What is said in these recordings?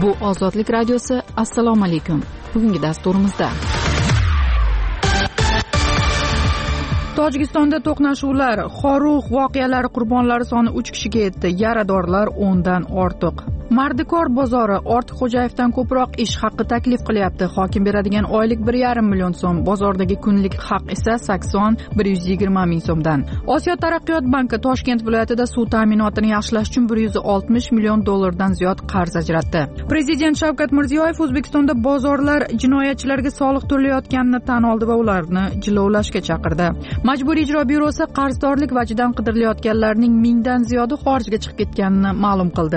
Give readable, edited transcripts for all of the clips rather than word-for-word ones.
Bu Ozodlik radiosi. Assalomu alaykum. Bugungi dasturimizda Tojikistonda to'qnashuvlar, Xorug' voqealari qurbonlari soni 3 kishiga yetdi, yaradorlar 10 dan ortiq. Mardikor bozori Ortiqxo'jayevdan ko'proq ish haqqi taklif qilyapti. Hokim beradigan oylik 1,5 million so'm, bozordagi kunlik haq esa 80-120 ming so'mdan. Osiyo taraqqiyot banki Toshkent viloyatida suv ta'minotini yaxshilash uchun 160 million dollardan ziyod qarz ajratdi. Prezident Shavkat Mirziyoyev O'zbekistonda bozorlar jinoyatchilarga soliq to'layotganini tan oldi va ularni jilovlashga chaqirdi. Majburiy ijro byurosi qarzdorlik vajidan qidirilayotganlarning 1000 dan ziyodi xorijga chiqib ketganini ma'lum qildi.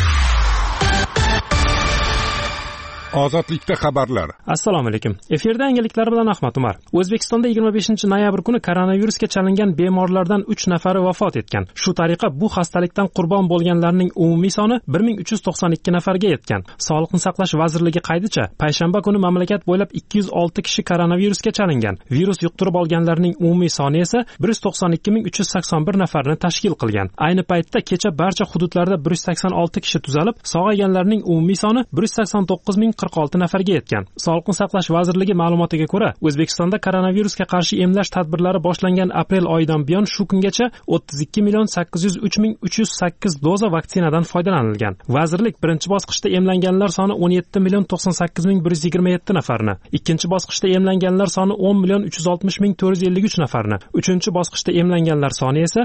Ozodlikda xabarlar. Assalomu alaykum. Efirda yangiliklar bilan Ahmad Umar. O'zbekistonda 25-noyabr kuni koronavirusga chalingan bemorlardan 3 nafari vafot etgan. Shu tariqa bu xastalikdan qurbon bo'lganlarning umumiy soni 1392 nafarga yetgan. Sog'liqni saqlash vazirligi qaydicha, payshanba kuni mamlakat bo'ylab 206 kishi koronavirusga chalingan. Virus yuqtirib olganlarning umumiy soni esa 122381 nafarni tashkil qilgan. Ayni paytda kecha barcha hududlarda 186 kishi tuzalib, sog'ayganlarning umumiy soni 189,046 nafarga yetgan. Sog'liqni saqlash vazirligi ma'lumotiga ko'ra, O'zbekistonda koronavirusga qarshi emlash tadbirlari boshlangan aprel oyidan buyon shu kungacha 32,803,308 doza vaksinadan foydalanilgan. Vazirlik birinchi bosqichda emlanganlar soni 17,98,127 nafarni, ikkinchi bosqichda emlanganlar soni 10,360,453 nafarni, uchinchi bosqichda emlanganlar soni esa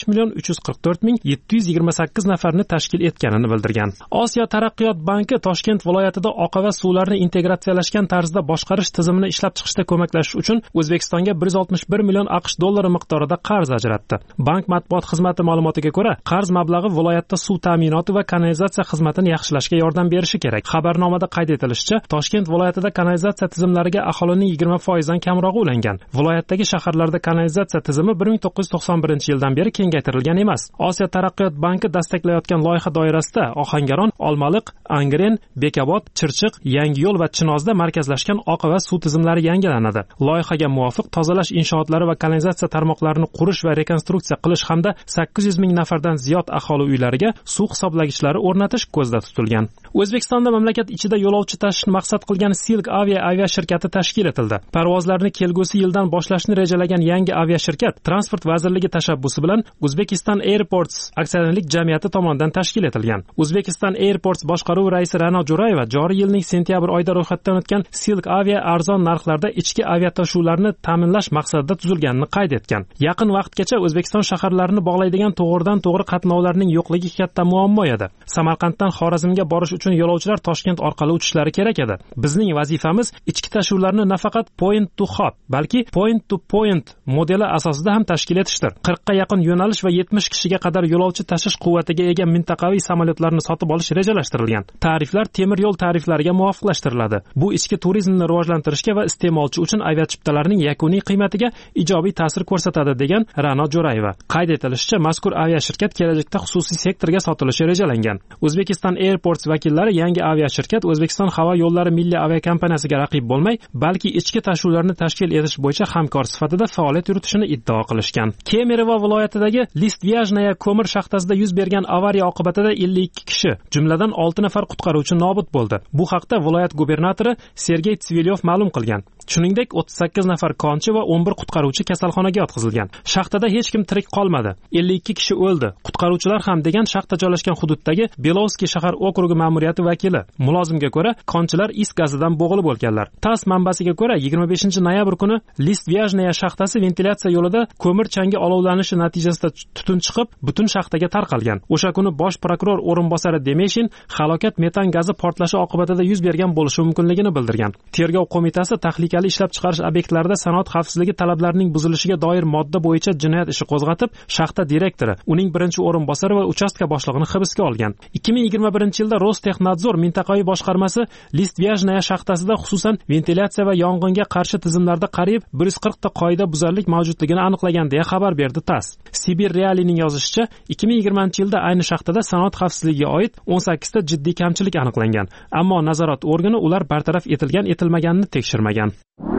5,344,728 nafarni tashkil etganini bildirgan. Osiyo taraqqiyot banki Toshkent viloyatida oqava suvlarni integratsiyalashgan tarzda boshqarish tizimini ishlab chiqishda ko'maklashish uchun O'zbekistonga 161 million AQSh dollari miqdorida qarz ajratdi. Bank matbuot xizmati ma'lumotiga ko'ra, qarz mablag'i viloyatda suv ta'minoti va kanalizatsiya xizmatini yaxshilashga yordam berishi kerak. Xabarnomada qayd etilishicha, Toshkent viloyatida kanalizatsiya tizimlariga aholining 20% dan kamrog'i ulangan. Viloyatdagi shaharlarda kanalizatsiya tizimi 1991-yildan beri kengaytirilgan emas. Osiyo taraqqiyot banki dastaklayotgan loyiha doirasida Ohangaron, Olmaliq, Angren, Bekobod, Chirchiq, Yangiyo'l va Chinozda markazlashgan oqava suv tizimlari yangilanadi. Loyihaga muvofiq tozalash inshootlari va kanalizatsiya tarmoqlarini qurish va rekonstruksiya qilish hamda 800 ming nafardan ziyod aholi uylariga suv hisoblagichlari o'rnatish ko'zda tutilgan. O'zbekistonda mamlakat ichida yo'lovchi tashishni maqsad qilgan Silk aviashirkati tashkil etildi. Parvozlarni kelgusi yildan boshlashni rejalagan yangi aviashirkat Transport vazirligi tashabbusi bilan Uzbekistan Airports aksionerlik jamiyati tomonidan tashkil etilgan. Uzbekistan Airports boshqaruvi raisi Ra'no Jo'rayeva joriy yilning sentyabr oyida ro'yxatdan o'tgan Silk arzon narxlarda ichki aviatashuvlarni ta'minlash maqsadida tuzilganini qayd etgan. Yaqin vaqtgacha O'zbekiston shaharlarini bog'laydigan to'g'ridan-to'g'ri qatnovlarning yo'qligi katta muammo edi. Samarqanddan Xorazmga borish uchun yo'lovchilar Toshkent orqali uchishlari kerak edi. Bizning vazifamiz ichki tashuvlarni nafaqat point to hub, balki point to point modeli asosida ham tashkil etishdir. 40 ga yaqin yo'nalish va 70 kishiga qadar yo'lovchi tashish quvvatiga ega mintaqaviy samolyotlarni sotib olish rejalashtirilgan. Tariflar temir yo'l tariflariga muvofiqlashtiriladi. Bu ichki turizmni rivojlantirishga va iste'molchi uchun aviachiptalarning yakuniy qiymatiga ijobiy ta'sir ko'rsatadi, degan Ra'no Jo'rayeva. Qayd etilishicha, mazkur aviashirkat kelajakda xususiy sektorga sotilishi rejalangan. Uzbekistan Airports vakillari yangi aviashirkat O'zbekiston havo yo'llari milliy aviakompaniyasiga raqib bo'lmay, balki ichki tashuvlarni tashkil etish bo'yicha hamkor sifatida faoliyat yuritishini iddao qilishgan. Kemerovo viloyatidagi Listvyajnaya ko'mir shaxtasida yuz bergan avariya oqibatida 52 kishi, jumladan 6 nafar qutqaruvchi nobud bo'ldi. Bu haqda viloyat gubernatori Sergey Tsvilyov ma'lum qilgan. Shuningdek, 38 nafar konchi va 11 qutqaruvchi kasalxonaga yotqizilgan. Shaxtada hech kim tirik qolmadi. 52 kishi o'ldi. Qutqaruvchilar ham, degan shaxta joylashgan hududdagi Belovskiy shahar okrugi ma'muriyati vakili. Mulozimga ko'ra, konchilar is gazidan bo'g'ilib o'lganlar. TASS manbasiga ko'ra, 25-noyabr kuni Listvyajnaya shaxtasi ventilyatsiya yo'lida ko'mir changi olovlanishi natijasida tutun chiqib, butun shaxtaga tarqalgan. O'sha kuni bosh prokuror o'rinbosari Demeshin halokat metan gazi portlashi oqibatida yuz bergan bo'lishi mumkinligini bildirgan. Tergov qo'mitasi tahlikali ishlab chiqarish obyektlarida sanoat xavfsizligi talablarining buzilishiga doir modda bo'yicha jinoyat ishi qo'zg'atib, shaxta direktori, uning birinchi o'rinbosari va uchastka boshlig'ini hibsga olgan. 2021-yilda Rostexnadzor mintaqaviy boshqarmasi Listvyajnaya shaxtasida xususan ventilyatsiya va yong'inga qarshi tizimlarda qariyb 140 ta qoida buzarlik mavjudligini aniqlagan deya xabar berdi TASS. Sibir Realining yozishicha, 2020-yilda ayni shaxtada sanoat xavfsizligiga oid 18 ta jiddiy kamchilik aniqlangan, ammo nazorat organi ular bartaraf etilgan-etilmaganini tekshirmagan.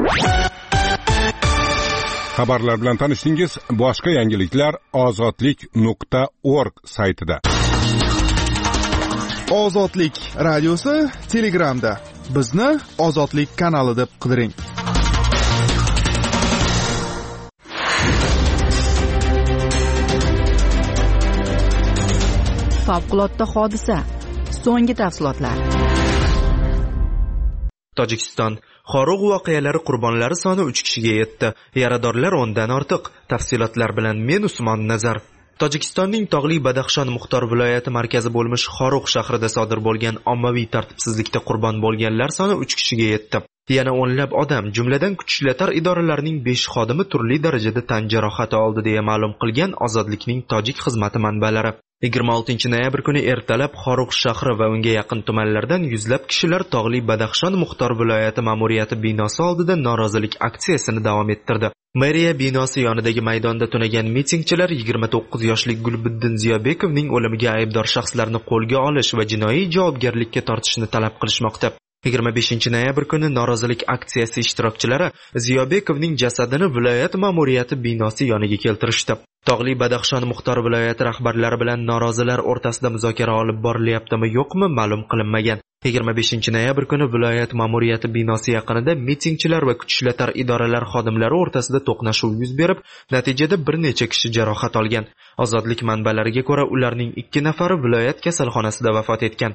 Xabarlar bilan tanishdingiz. Boshqa yangiliklar ozodlik.org saytida. Ozodlik radiosi Telegramda. Bizni Ozodlik kanali deb qidiring. Favqulodda hodisa. So'nggi tafsilotlar. Tojikiston Xorug'u voqealari qurbonlari soni 3 kishiga yetdi. Yaradorlar 10 dan ortiq. Tafsilotlar bilan men Usmon Nazar. Tojikistonning tog'li Badaxshon Muxtor viloyati markazi bo'lmish Xorugʼ shahrida sodir bo'lgan ommaviy tartibsizlikda qurbon bo'lganlar soni 3 kishiga yetdi. Yana o'nlab odam, jumladan kuch-ishlatar idoralarining 5 xodimi turli darajada tan jarohati oldi deya ma'lum qilgan Ozodlikning tojik xizmati manbalari. 26 noyabr kuni ertalab Xorugʼ shahri va unga yaqin tumanlardan yuzlab kishilar tog'li Badaxshon Muxtor viloyati ma'muriyati binosi oldida norozilik aksiyasini davom ettirdi. Meriya binosi yonidagi maydonda tunagan mitingchilar 29 yoshli Gulbuddin Ziyobekovning o'limiga aybdor shaxslarni qo'lga olish va jinoiy javobgarlikka tortishni talab qilishmoqda. 25 noyabr kuni norozilik aksiyasi ishtirokchilari Ziyobekovning jasadini viloyat ma'muriyati binosi yoniga keltirishdi. Tog'li Badaxshon Muxtor viloyati rahbarlari bilan norozilar o'rtasida muzokara olib borilyaptimi yo'qmi ma'lum qilinmagan. 25 noyabr kuni viloyat ma'muriyati binosi yaqinida mitingchilar va kuch-ishlatar idoralar xodimlari o'rtasida to'qnashuv yuz berib, natijada bir necha kishi jarohat olgan. Ozodlik manbalariga ko'ra, ularning 2 nafari viloyat kasalxonasida vafot etgan.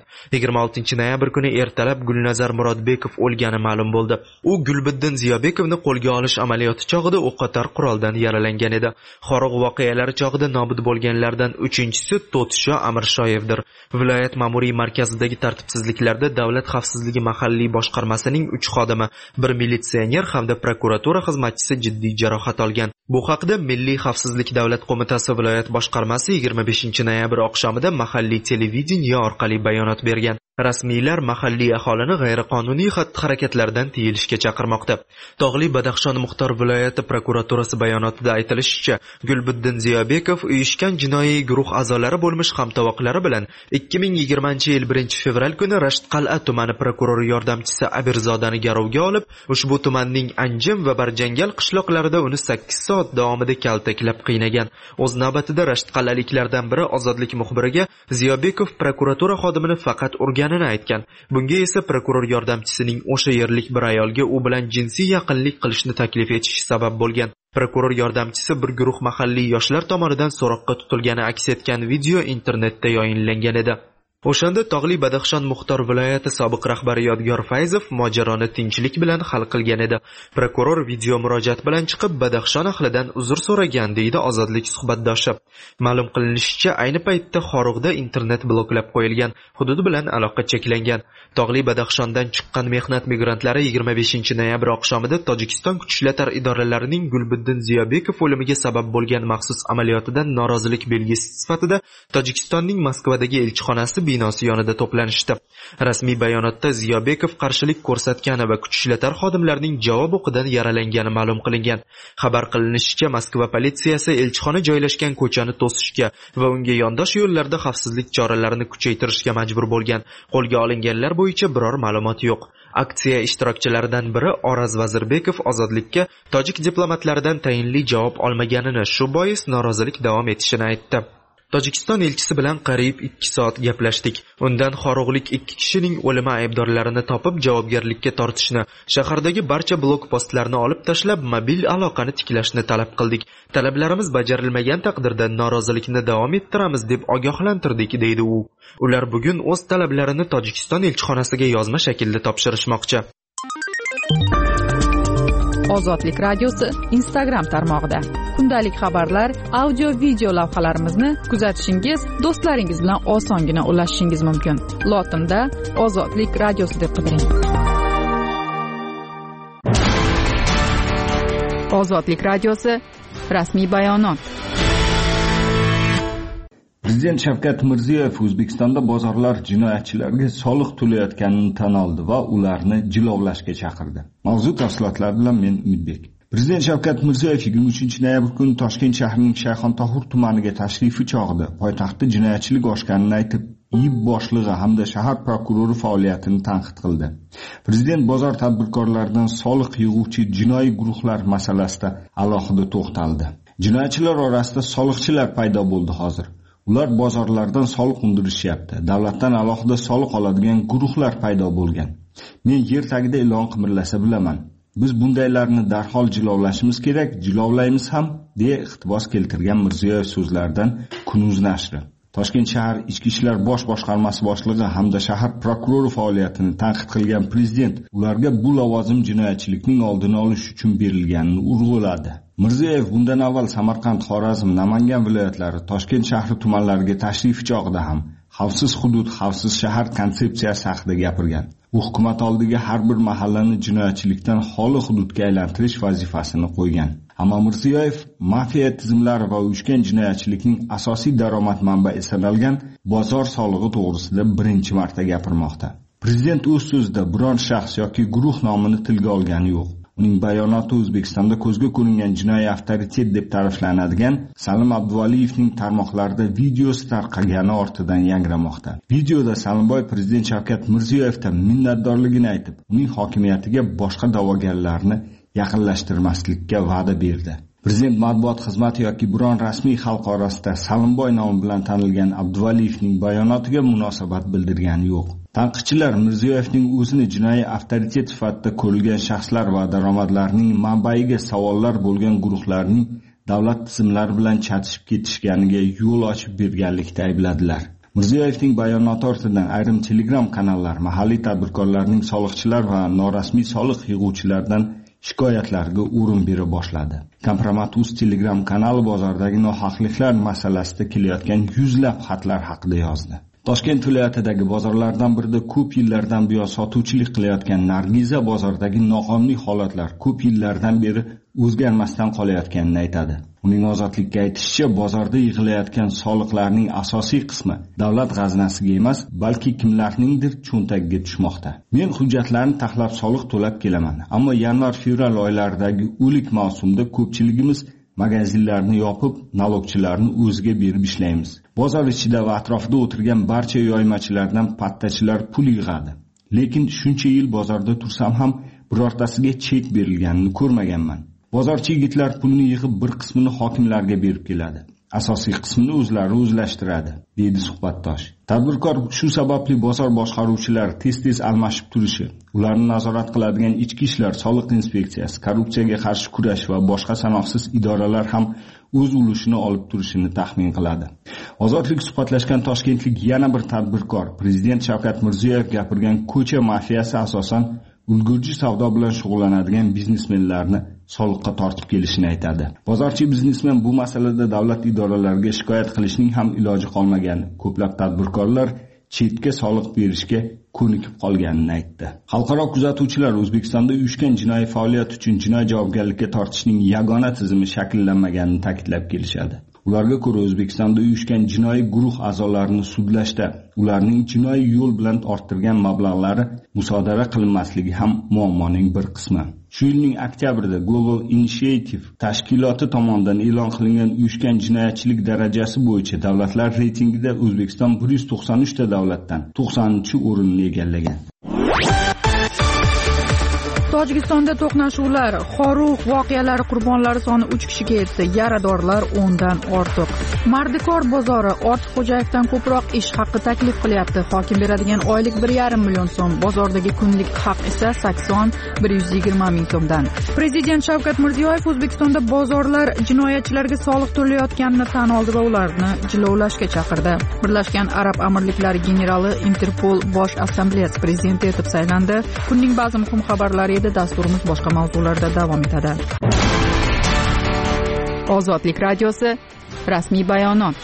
26 noyabr kuni ertalab Gulnazar Murodbekov o'lgani ma'lum bo'ldi. U Gulbuddin Ziyobekovni qo'lga olish amaliyoti chog'ida o'qotar quroldan yaralangan edi. Xorugʼ voqealari chog'ida nobud bo'lganlardan 3-chisi To'tisho Amirshoyevdir. Viloyat ma'muriy markazidagi tartibsizliklar Davlat xavfsizligi mahalliy boshqarmasining 3 xodimi, 1 militsioner hamda prokuratura xizmatchisi jiddiy jarohat olgan. Bu haqda Milliy xavfsizlik davlat qo'mitasi viloyat boshqarmasi 25 noyabr oqshomida mahalliy televideniye orqali bayonot bergan. Rasmiylar mahalliy aholini g'ayriqonuniy xatti-harakatlardan tiyilishga chaqirmoqda. Tog'li Badaxshon Muxtor viloyati prokuraturasi bayonotida aytilishicha, Gulbuddin Ziyobekov uyushgan jinoiy guruh a'zolari bo'lmish hamtovoqlari bilan 2020-yil 1-fevral kuni Rasht Qal'a tumani prokurori yordamchisi Abirzodani garovga olib, ushbu tumanning Anjim va Barjangal qishloqlarida uni 8 soat davomida kaltaklab qiynagan. O'z navbatida Rasht Qal'aliklardan biri Ozodlik muxbiriga Ziyobekov prokuratura xodimini faqat urganini aytgan. Bunga esa prokuror yordamchisining o'sha yerlik bir ayolga u bilan jinsiy yaqinlik qilishni taklif etishi sabab bo'lgan. Prokuror yordamchisi bir guruh mahalliy yoshlar tomonidan so'roqqa tutilgani aks etgan video internetda yayinlangan edi. O'shanda Tog'li Badaxshon Muxtor viloyati sobiq rahbari Yodgor Fayzov mojaroni tinchlik bilan hal qilgan edi. Prokuror video murojaat bilan chiqib Badaxshon ahlidan uzr so'ragan deydi Ozodlik suhbatdoshi. Ma'lum qilinishicha, ayni paytda Xorug'da internet bloklab qo'yilgan, hudud bilan aloqa cheklangan. Tog'li Badaxshondan chiqqan mehnat migrantlari 25 noyabr oqshomida Tojikiston kuch-ishlatar idoralarining Gulbuddin Ziyobekov o'limiga sabab bo'lgan maxsus amaliyotidan norozilik belgisi sifatida Tojikistonning Moskvadagi elchixonasi binosi yonida to'planishdi. Rasmiy bayonotda Ziyobekov qarshilik ko'rsatgani va kuch-ishlatar xodimlarining javob o'qidan yaralangani ma'lum qilingan. Xabar qilinishicha, Moskva politsiyasi elchixona joylashgan ko'chani to'sishga va unga yondosh yo'llarda xavfsizlik choralarini kuchaytirishga majbur bo'lgan. Qo'lga olinganlar bo'yicha biror ma'lumot yo'q. Aksiya ishtirokchilaridan biri Oraz Vazirbekov Ozodlikka tojik diplomatlaridan tayinli javob olmaganini, shu bois norozilik davom etishini aytdi. Tojikiston elchisi bilan qariyb 2 soat gaplashdik. Undan xorug'lik 2 kishining o'limi aybdorlarini topib javobgarlikka tortishni, shahardagi barcha blokpostlarni olib tashlab mobil aloqani tiklashni talab qildik. Talablarimiz bajarilmagan taqdirda norozilikni davom ettiramiz deb ogohlantirdik, deydi u. Ular bugun o'z talablarini Tojikiston elchixonasiga yozma shaklda topshirishmoqchi. Ozodlik radiosi Instagram tarmog'ida kundalik xabarlar, audio, video lavhalarimizni kuzatishingiz, do'stlaringiz bilan osongina ulashishingiz mumkin. Lotinda Ozodlik radiosi deb qidiring. Ozodlik radiosi rasmiy bayonot. Prezident Shavkat Mirziyoyev O'zbekistonda bozorlar jinoyatchilarga soliq to'layotganini tan oldi va ularni jilovlashga chaqirdi. Mavzu tafsilotlari bilan men Umidbek. Prezident Shavkat Mirziyoyev 23 noyabr kuni Toshkent shahrining Shayxontohur tumaniga tashrifi chog'ida poytaxtda jinoyatchilik oshganini aytib, IIB boshlig'i hamda shahar prokurori faoliyatini tanqid qildi. Prezident bozor tadbirkorlaridan soliq yig'uvchi jinoiy guruhlar masalasida alohida to'xtaldi. Jinoyatchilar orasida soliqchilar paydo bo'ldi hozir. Ular bozorlardan soliq undirishyapti. Davlatdan alohida soliq oladigan guruhlar paydo bo'lgan. Men yer tagida ilon qimirlasa bilaman. Biz bundaylarni darhol jilovlashimiz kerak, jilovlaymiz ham, deya iqtibos keltirgan Mirziyoyev so'zlaridan Kunuz nashri. Toshkent shahar Ichki ishlar bosh boshqarmasi boshlig'i hamda shahar prokurori faoliyatini tanqid qilgan prezident ularga bu lavozim jinoyatchilikning oldini olish uchun berilganini urg'uladi. Mirziyoyev bundan avval Samarqand, Xorazm, Namangan viloyatlari, Toshkent shahri tumanlariga tashrif chog'ida ham xavfsiz hudud, xavfsiz shahar konsepsiyasi haqida gapirgan. U hukumat oldiga har bir mahallani jinoyatchilikdan xoli hududga aylantirish vazifasini qo'ygan. Ammo Mirziyoyev mafiya tizimlari va uyushgan jinoyatchilikning asosiy daromad manbai sanalgan bozor solig'i to'g'risida birinchi marta gapirmoqda. Prezident o'z so'zida biron shaxs yoki guruh nomini tilga olgani yo'q. Uning bayonoti O'zbekistonda ko'zga ko'ringan jinoiy avtoritet deb ta'riflanadigan Salim Abduvaliyevning tarmoqlarida videosi tarqagani ortidan yangramoqda. Videoda Salimboy prezident Shavkat Mirziyoyevdan minnatdorligini aytib, uning hokimiyatiga boshqa da'vogarlarni yaqinlashtirmaslikka va'da berdi. Prezident matbuot xizmati yoki biron rasmiy xalq orasida Salimboy nomi bilan tanilgan Abduvaliyevning bayonotiga munosabat bildirgani yo'q. Tanqidchilar Mirziyoyevning o'zini jinoiy avtoritet sifatida ko'rilgan shaxslar va daromadlarning manbaiga savollar bo'lgan guruhlarning davlat tizimlari bilan chatishib ketishganiga yo'l ochib berganlikda aybladilar. Mirziyoyevning bayonoti ortidan ayrim Telegram kanallar mahalliy tadbirkorlarning soliqchilar va norasmiy soliq yig'uvchilardan shikoyatlarga o'rin bera boshladi. Kompromat.uz Telegram kanali bozordagi nohaqliklar masalasida kelayotgan yuzlab xatlar haqida yozdi. Toshkent viloyatidagi bozorlardan birida ko'p yillardan buyon sotuvchilik qilayotgan Nargiza bozordagi noqonuniy holatlar ko'p yillardan beri o'zgarmasdan qolayotganini aytadi. Uning ozodlikka aytishicha, bozorda yig'ilayotgan soliqlarning asosiy qismi davlat g'aznasiga emas, balki kimlarningdir cho'ntagiga tushmoqda. Men hujjatlarni taxlab soliq to'lab kelaman, ammo yanvar-fevral oylaridagi o'lik mavsumda ko'pchiligimiz magazinlarni yopib, налогchilarni o'ziga berib ishlaymiz. Bozor ichida va atrofida o'tirgan barcha yoymachilardan pattachilar pul yig'adi. Lekin shuncha yil bozorda tursam ham birortasiga chek berilganini ko'rmaganman. Bozorchi yigitlar pulni yig'ib bir qismini hokimlarga berib keladi. Asosiy qismini o'zlari o'zlashtiradi, deydi suhbatdosh. Tadbirkor shu sababli bozor boshqaruvchilari tez-tez almashib turishi, ularni nazorat qiladigan ichki ishlar, soliq inspeksiyasi, korrupsiyaga qarshi kurash va boshqa sanoqsiz idoralar ham o'z ulushini olib turishini taxmin qiladi. Ozodlik suhbatlashgan toshkentlik yana bir tadbirkor, prezident Shavkat Mirziyoyev gapirgan ko'cha mafiyasi asosan ulgurji savdo bilan shug'ullanadigan biznesmenlarni soliqqa tortib kelishini aytadi. Bozorchi biznesmen bu masalada davlat idoralariga shikoyat qilishning ham iloji qolmagan. Ko'plab tadbirkorlar chetga soliq berishga ko'nikib qolganini aytdi. Xalqaro kuzatuvchilar O'zbekistonda uyushgan jinoiy faoliyat uchun jinoiy javobgarlikka tortishning yagona tizimi shakllanmaganini ta'kidlab kelishadi. Ularga ko'ra O'zbekistonda uyushgan jinoiy guruh a'zolarini sudlashda ularning jinoiy yo'l bilan orttirgan mablag'lari musodara qilinmasligi ham muammoning bir qismi. Shu yilning oktyabrida Global Initiative tashkiloti tomonidan e'lon qilingan uyushgan jinoyatchilik darajasi bo'yicha davlatlar reytingida O'zbekiston 193 ta davlatdan 90-o'rinni egallagan. Tojikistonda to'qnashuvlar, Xorug' voqealari qurbonlari soni 3 kishiga yetdi, yaradorlar 10 dan ortiq. Mardikor bozori Ortiqxo'jayevdan ko'proq ish haqqi taklif qilyapti. Hokim beradigan oylik 1,5 million so'm, bozordagi kunlik haq esa 80-120 ming so'mdan. Prezident Shavkat Mirziyoyev O'zbekistonda bozorlar jinoyatchilarga soliq to'layotganini tan oldi va ularni jilovlashga chaqirdi. Birlashgan Arab Amirliklari generali Interpol bosh assambleyasi prezidenti etib saylandi. Kunning ba'zi muhim xabarlari dasturimiz boshqa mavzularda davom etadi. Ozodlik radiosi rasmiy bayonot.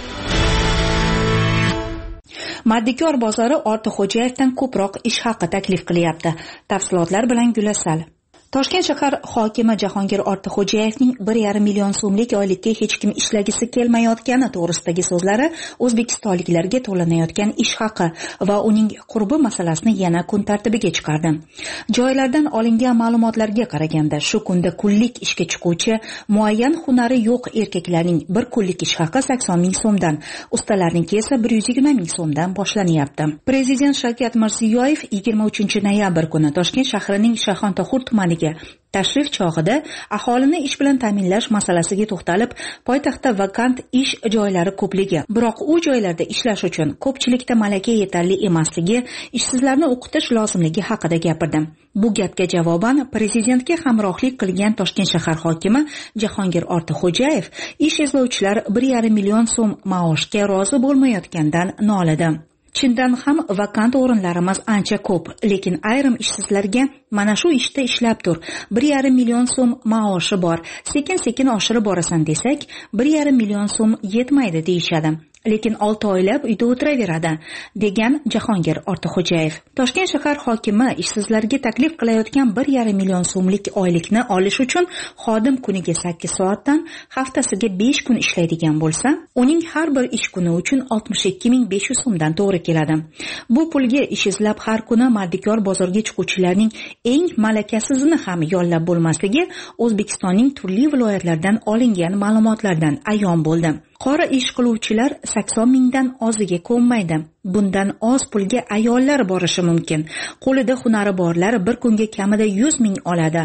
Mardikor bozori Ortiqxo'jayevdan ko'proq ish haqqi taklif qilyapti. Tafsilotlar bilan Gulasal. Toshkent shahar hokimi Jahongir Ortiqxo'jayevning 1,5 million so'mlik oylikka hech kim ishlagisi kelmayotgani to'g'risidagi so'zlari o'zbekistonliklarga to'lanayotgan ish haqi va uning qurbi masalasini yana kun tartibiga chiqardi. Joylardan olingan ma'lumotlarga qaraganda shu kunda kunlik ishga chiquvchi muayyan hunari yo'q erkaklarning bir kunlik ish haqi 80 ming so'mdan, ustalarniki esa 120 ming so'mdan boshlanyapti. Prezident Shavkat Mirziyoyev 23 noyabr kuni Toshkent shahrining Shayxontohur tumani Xo'jaevga. Tashrif chog'ida aholini ish bilan ta'minlash masalasiga to'xtalib, poytaxtda vakant ish joylari ko'pligi, biroq u joylarda ishlash uchun ko'pchilikda malaka yetarli emasligi, ishsizlarni o'qitish lozimligi haqida gapirdi. Bu gapga javoban prezidentga hamrohlik qilgan Toshkent shahar hokimi Jahongir Ortiqxo'jayev ish izlovchilar 1,5 million so'm maoshga rozi bo'lmayotgandan nolidi. Chindan ham vakant o'rinlarimiz ancha ko'p, lekin ayrim ishsizlarga mana shu ishda ishlab tur, 1,5 million so'm maoshi bor, sekin-sekin oshirib borasan desak, 1,5 million so'm yetmaydi deyishadi. Lekin 6 oylab uyda o'tiraveradi, degan Jahongir Ortiqxo'jayev. Toshkent shahar hokimi ishsizlarga taklif qilayotgan 1,5 million so'mlik oylikni olish uchun xodim kuniga 8 soatdan haftasiga 5 kun ishlaydigan bo'lsa, uning har bir ish kuni uchun 62,500 so'mdan to'g'ri keladi. Bu pulga ish izlab har kuni mardikor bozorga chiquvchilarning eng malakasizini ham yollab bo'lmasligi O'zbekistonning turli viloyatlaridan olingan ma'lumotlardan ayon bo'ldi. Qora ish qiluvchilar 80 mingdan oziga ko'nmaydi. Bundan oz pulga ayollar borishi mumkin. Qo'lida hunari borlar bir kunga kamida 100 ming oladi.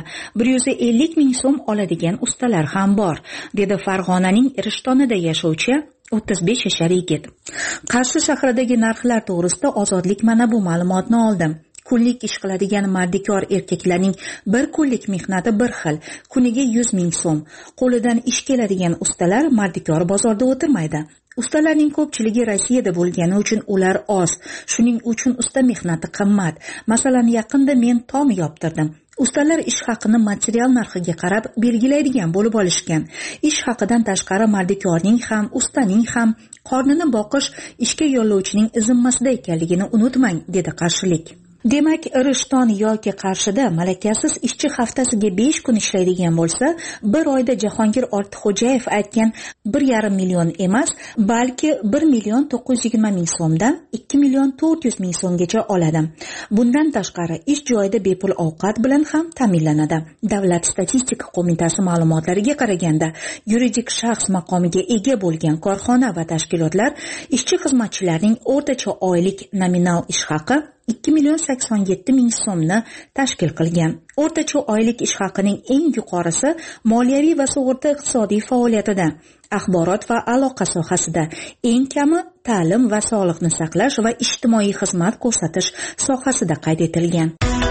150 ming so'm oladigan ustalar ham bor, dedi Farg'onaning Rishtonida yashovchi 35 yashar yigit. Qarshi shahridagi narxlar to'g'risida Ozodlik mana bu ma'lumotni oldi. Kunlik ish qiladigan mardikor erkaklarning bir kunlik mehnati bir xil, kuniga 100 ming so'm. Qo'lidan ish keladigan ustalar mardikor bozorda o'tirmaydi. Ustalarning ko'pchiligi Rossiyada bo'lgani uchun ular oz. Shuning uchun usta mehnati qimmat. Masalan, yaqinda men tom yoptirdim. Ustalar ish haqini material narxiga qarab belgilaydigan bo'lib olishgan. Ish haqidan tashqari mardikorning ham, ustaning ham qornini boqish ishga yo'llovchining zimmasida ekanligini unutmang, dedi qarshilik. Demak, Rishton yoki Qarshida malakasiz ishchi haftasiga 5 kun ishlaydigan bo'lsa, bir oyda Jahongir Ortiqxo'jayev aytgan 1,5 million emas, balki 1 million 920 ming so'mdan 2 million 400 ming so'mgacha oladi. Bundan tashqari ish joyida bepul ovqat bilan ham ta'minlanadi. Davlat statistika qo'mitasi ma'lumotlariga qaraganda, yuridik shaxs maqomiga ega bo'lgan korxona va tashkilotlar ishchi xizmatchilarning o'rtacha oylik nominal ish haqi 2 million 87 ming so'mni tashkil qilgan. O'rtacha oylik ish haqining eng yuqorisi moliyaviy va sug'urta iqtisodiy faoliyatida, axborot va aloqa sohasida, eng kami ta'lim va sog'liqni saqlash va ijtimoiy xizmat ko'rsatish sohasida qayd etilgan.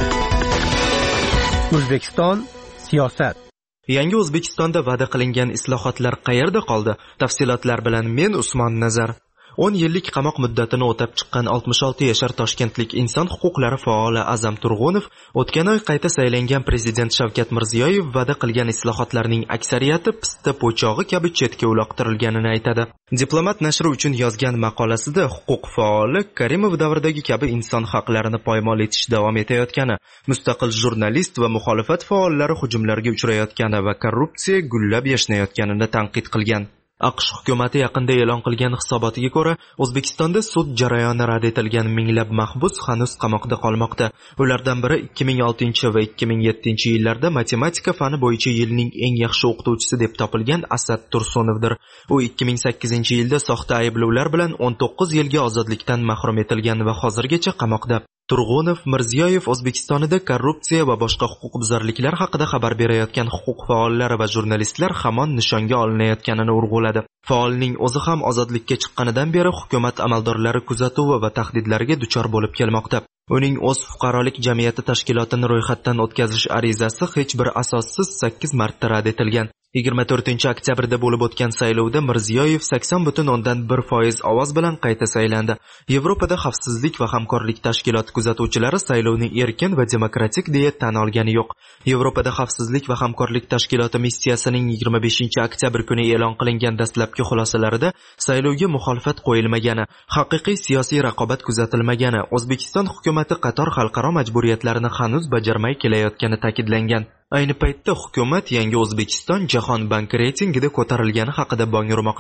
O'zbekiston siyosat. Yangi O'zbekistonda va'da qilingan islohotlar qayerda qoldi? Tafsilotlar bilan men Usmon Nazar. 10 yillik qamoq muddatini o'tab chiqqan 66 yashar toshkentlik inson huquqlari faoli Azam Turg'unov o'tgan oy qayta saylangan prezident Shavkat Mirziyoyev va'da qilgan islohotlarning aksariyati pista po'chog'i kabi chetga uloqtirilganini aytadi. Diplomat nashri uchun yozgan maqolasida huquq faoli Karimov davridagi kabi inson haqlarini poymol etish davom etayotgani, mustaqil jurnalist va muxolifat faollari hujumlarga uchrayotgani va korrupsiya gullab yashnayotganini tanqid qilgan. AQSh hukumati yaqinda e'lon qilgan hisobotiga ko'ra, O'zbekistonda sud jarayoni rad etilgan minglab mahbus hanuz qamoqda qolmoqda. Ulardan biri 2006 va 2007 yillarda matematika fani bo'yicha yilning eng yaxshi o'qituvchisi deb topilgan Asad Tursunovdir. U 2008 yilda soxta ayblovlar bilan 19 yilga ozodlikdan mahrum etilgan va hozirgacha qamoqda. Turg'unov Mirziyoyev O'zbekistonda korrupsiya va boshqa huquqbuzarliklar haqida xabar berayotgan huquq faollari va jurnalistlar hamon nishonga olinayotganini urg'uladi. Faolning o'zi ham ozodlikka chiqqanidan beri hukumat amaldorlari kuzatuvi va tahdidlariga duchor bo'lib kelmoqda. Uning o'z fuqarolik jamiyati tashkilotini ro'yxatdan o'tkazish arizasi hech bir asossiz 8 marta rad etilgan. 24 oktyabrda bo'lib o'tgan saylovda Mirziyoyev 80.1% ovoz bilan qayta saylandi. Yevropada xavfsizlik va hamkorlik tashkiloti kuzatuvchilari saylovni erkin va demokratik deya tan olgani yo'q. Yevropada xavfsizlik va hamkorlik tashkiloti missiyasining 25 oktyabr kuni e'lon qilingan dastlabki xulosalarida saylovga muxolifat qo'yilmagani, haqiqiy siyosiy raqobat kuzatilmagani, O'zbekiston hukumati qator xalqaro majburiyatlarini hanuz bajarmay kelayotgani ta'kidlangan. Ayni paytda hukumat Yangi O'zbekiston Jahon banki reytingida ko'tarilgani haqida bong urmoqda.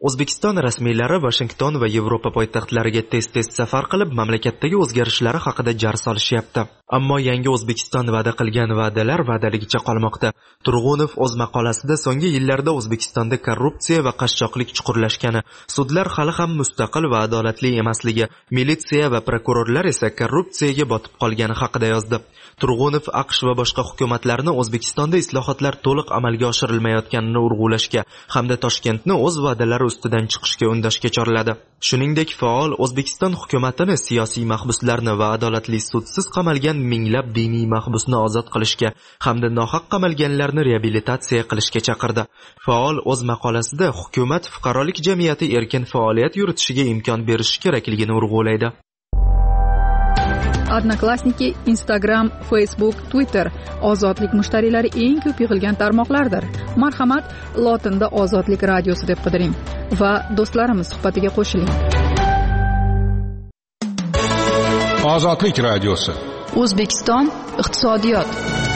O'zbekiston rasmiylari Washington va Yevropa poytaxtlariga tez-tez safar qilib, mamlakatdagi o'zgarishlar haqida jar solishyapti. Ammo yangi O'zbekiston va'da qilgan va'dalar va'daligicha qolmoqda. Turg'unov o'z maqolasida so'nggi yillarda O'zbekistonda korrupsiya va qashshoqlik chuqurlashgani, sudlar hali ham mustaqil va adolatli emasligi, militsiya va prokurorlar esa korrupsiyaga botib qolgani haqida yozdi. Turg'unov AQSh va boshqa hukumatlarni O'zbekistonda islohotlar to'liq amalga oshirilmayotganini urg'ulashga hamda Toshkentni o'z va'dalari ustidan chiqishga undashga chorladi. Shuningdek, faol O'zbekiston hukumatini siyosiy mahbuslarni va adolatli sudsiz qamalgan minglab diniy mahbusni ozod qilishga hamda nohaq qamalganlarni reabilitatsiya qilishga chaqirdi. Faol o'z maqolasida hukumat fuqarolik jamiyati erkin faoliyat yuritishiga imkon berishi kerakligini urg'ulaydi. Odnoklassniki, Instagram, Facebook, Twitter ozodlik mushtariylari eng ko'p yig'ilgan tarmoqlardir. Marhamat, lotinda Ozodlik radiosi deb qidiring va do'stlarimiz suhbatiga qo'shiling. Ozodlik radiosi. O'zbekiston iqtisodiyot.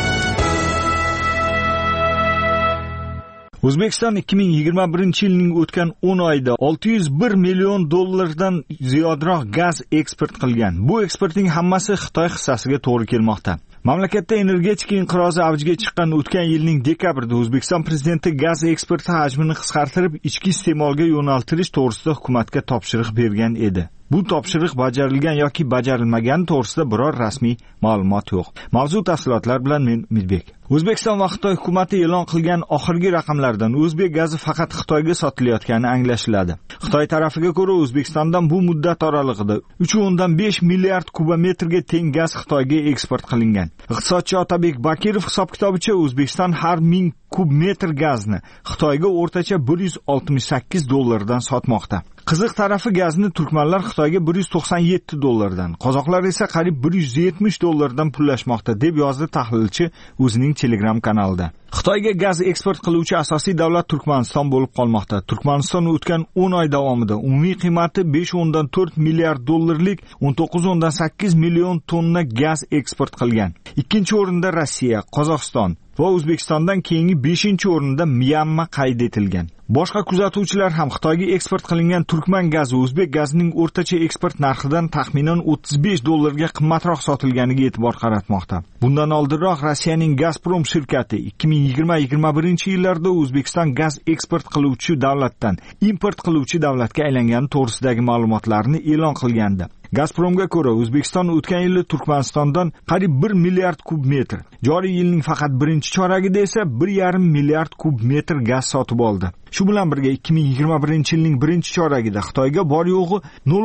O'zbekiston 2021-yilning o'tgan 10 oyida 601 million dollardan ziyodroq gaz eksport qilgan. Bu eksportning hammasi Xitoy hissasiga to'g'ri kelmoqda. Mamlakatda energetika inqirozi avjiga chiqqan o'tgan yilning dekabrida O'zbekiston prezidenti gaz eksporti hajmini qisqartirib, ichki iste'molga yo'naltirish to'g'risida hukumatga topshiriq bergan edi. Bu topshiriq bajarilgan yoki bajarilmagani to'g'risida biror rasmiy ma'lumot yo'q. Mavzu tafsilotlar bilan men Umidbek. O'zbekiston va Xitoy hukumati e'lon qilgan oxirgi raqamlardan o'zbek gazi faqat Xitoyga sotilayotgani anglashiladi. Xitoy tarafiga ko'ra, O'zbekistondan bu muddat oralig'ida 3.5 milliard kubometrga teng gaz Xitoyga eksport qilingan. Iqtisodchi Otabek Bakirov hisob-kitobicha O'zbekiston har 1000 kub metr gazni Xitoyga o'rtacha 168 dollardan sotmoqda. Qiziq tarafi gazni turkmanlar Xitoyga 197 dollardan, qozoqlar esa qariyb 170 dollardan pullashmoqda deb yozdi tahlilchi o'zining Telegram kanalida. Xitoyga gaz eksport qiluvchi asosiy davlat Turkmaniston bo'lib qolmoqda. Turkmaniston o'tgan 10 oy davomida umumiy qiymati 5.4 milliard dollarlik 19.8 million tonna gaz eksport qilgan. Ikkinchi o'rinda Rossiya, Qozog'iston va O'zbekistondan keyingi 5-o'rinda Myanma qayd etilgan. Boshqa kuzatuvchilar ham Xitoyga eksport qilingan turkman gazi o'zbek gazining o'rtacha eksport narxidan taxminan 35 dollarga qimmatroq sotilganiga e'tibor qaratmoqda. Bundan oldinroq Rossiyaning Gazprom shirkati 2020-21 yillarda O'zbekiston gaz eksport qiluvchi davlatdan import qiluvchi davlatga aylangani to'g'risidagi ma'lumotlarni e'lon qilgandi. Gazpromga ko'ra, O'zbekiston o'tgan yili Turkmanistondan qariyb 1 milliard kub metr, joriy yilning faqat birinchi choragida esa 1,5 milliard kub metr gaz sotib oldi. Shu bilan birga 2021-yilning birinchi choragida Xitoyga bor yo'g'i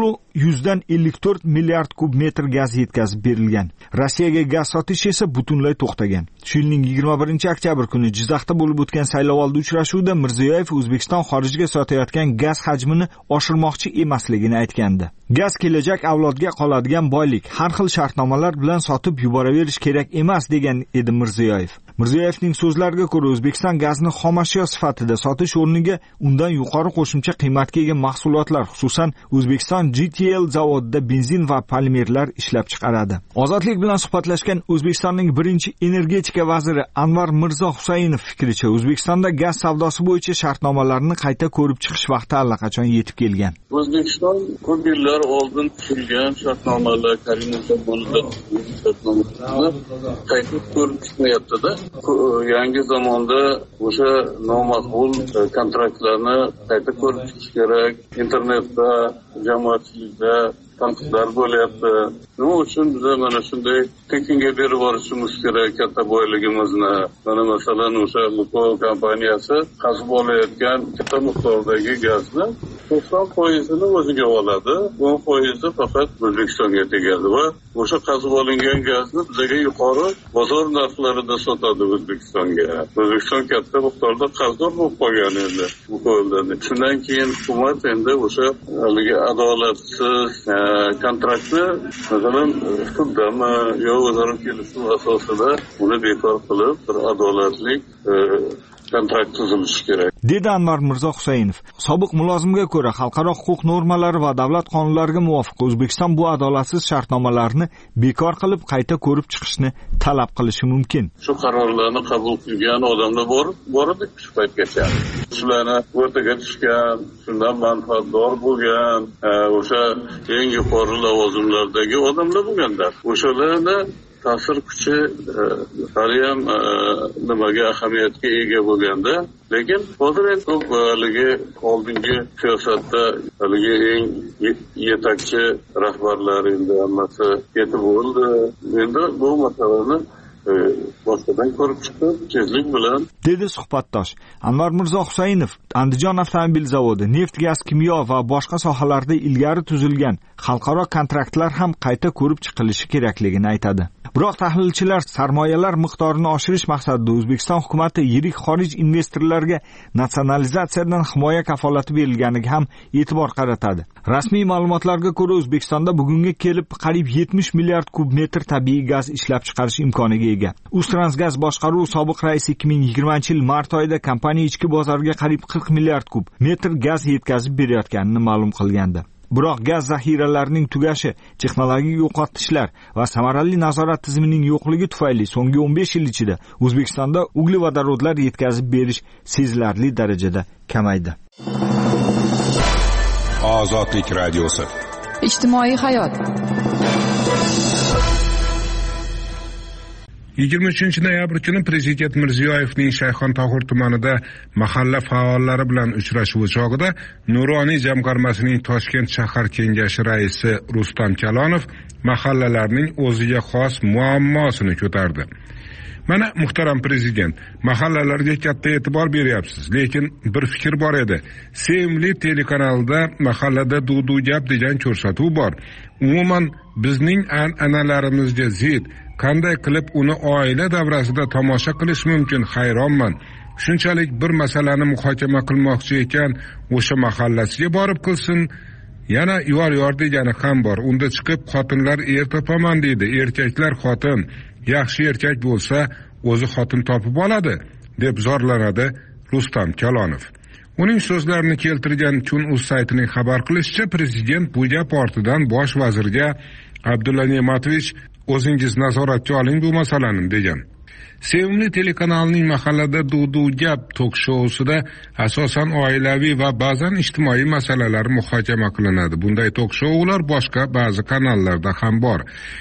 0,154 milliard kub metr gaz yetkazib berilgan. Rossiyaga gaz sotish esa butunlay to'xtagan. Shu yilning 21-oktyabr kuni Jizzaxda bo'lib o'tgan saylovoldi uchrashuvida Mirziyoyev O'zbekiston xorijga sotayotgan gaz hajmini oshirmoqchi emasligini aytgandi. Gaz kelajak avlodga qoladigan boylik, har xil shartnomalar bilan sotib yuboraverish kerak emas degan edi Mirziyoyev. Mirziyoyevning so'zlariga ko'ra, O'zbekiston gazni xomashyo sifatida sotish o'rniga undan yuqori qo'shimcha qiymatga ega mahsulotlar, xususan O'zbekiston GTL zavodida benzin va polimerlar ishlab chiqaradi. Ozodlik bilan suhbatlashgan O'zbekistonning birinchi energetika vaziri Anvar Mirzo Husaynov fikricha, O'zbekistonda gaz savdosi bo'yicha shartnomalarni qayta ko'rib chiqish vaqti allaqachon yetib kelgan. O'zbekiston ko'p yillar oldin tuzilgan shartnomalar, Karimov shartnomalarni qayta ko'rib chiqmayapti-da. Yangi zamonda o'sha nomaqbul kontraktlarni qayta ko'rib chiqish kerak. Internetda, jamoatchilikda tanqidlar bo'lyapti. Nima uchun biz mana shunday tekinga berib borishimiz kerak katta boyligimizni? Mana masalan o'sha Lukoil kompaniyasi qazib olayotgan katta miqdordagi gazni 90% o'ziga oladi. 10% faqat O'zbekistonga tegadi va o'sha qazib olingan gazni bizga yuqori bozor narxlarida sotadi O'zbekistonga. O'zbekiston katta miqdorda qarzdor bo'lib qolgan endi Lukoildan. Shundan keyin hukumat endi o'sha adolatsiz kontraktni masalan huquqdami yo o'zaro kelishuv asosida uni bekor qilib bir adolatli kontrakt tuzilishi kerak, dedi Anvar Mirzo Husaynov. Sobiq mulozimga ko'ra, xalqaro huquq normalari va davlat qonunlariga muvofiq O'zbekiston bu adolatsiz shartnomalarni bekor qilib qayta ko'rib chiqishni talab qilishi mumkin. Shu qarorlarni qabul qilgan odamlar bor edi shu paytgacha. Shularni o'rtaga tushgan, shundan manfaatdor bo'lgan, o'sha eng yuqori lavozimlardagi odamlar bo'lganlar. O'shalarni ta'sir kuchi haliyam nimaga ahamiyatga ega bo'lganda, lekin hozir ham ko'p haligi oldingi siyosatda haligi eng yetakchi rahbarlar endi hammasi ketib bo'ldi. Endi bu masalani boshqadan ko'rib chiqib tezlik bilan, dedi suhbatdosh. Anvar Mirzo Husaynov Andijon avtomobil zavodi, neft, gaz, kimyo va boshqa sohalarda ilgari tuzilgan xalqaro kontraktlar ham qayta ko'rib chiqilishi kerakligini aytadi. Biroq tahlilchilar sarmoyalar miqdorini oshirish maqsadida O'zbekiston hukumatı yirik xorij investorlarga natsionalizatsiyadan himoya kafolati berilganiga ham e'tibor qaratadi. Rasmiy ma'lumotlarga ko'ra, O'zbekistonda bugunga kelib qariyb 70 milliard kub metr tabiiy gaz ishlab chiqarish imkoniga ega. Uztransgaz boshqaruv sobiq raisi 2020-yil mart oyida kompaniya ichki bozorga qariyb 40 milliard kub metr gaz yetkazib berayotganini ma'lum qilgandi. Biroq gaz zaxiralarining tugashi, texnologik yo'qotishlar va samarali nazorat tizimining yo'qligi tufayli so'nggi 15 yil ichida O'zbekistonda uglevodorodlar yetkazib berish sezilarli darajada kamaydi. Ozodlik radiosi. Ijtimoiy hayot. 23-noyabr kuni Prezident Mirziyoyevning Shayxontohur tumanida mahalla faollari bilan uchrashuvi chog'ida Nuroniy jamg'armasining Toshkent shahar kengashi raisi Rustam Kalonov mahallalarning o'ziga xos muammosini ko'tardi. Mana muhtaram prezident, mahallalarga katta e'tibor beryapsiz, lekin bir fikr bor edi. Sevimli telekanalda mahallada duv gap degan ko'rsatuv bor. Umuman bizning an'analarimizga zid. Qanday qilib uni oila davrasida tomosha qilish mumkin, hayronman. Shunchalik bir masalani muhokama qilmoqchi ekan, o'sha mahallasiga borib qilsin. Yana yor degani ham bor. Unda chiqib xotinlar er topaman deydi, erkaklar xotin. Yaxshi erkak bo'lsa, o'zi xotin topib oladi, deb zorlanadi Rustam Kalonov. Uning so'zlarini keltirgan Kun.uz saytining xabar qilishicha, prezident bu gap ortidan bosh vazirga Abdulla Ne'matovich o'zingiz nazoratga oling bu masalani degan. Sevimli telekanalining mahallada duv gap tok-shousida asosan oilaviy va ba'zan ijtimoiy masalalar muhokama qilinadi. Bunday tok-shoular boshqa ba'zi kanallarda ham bor.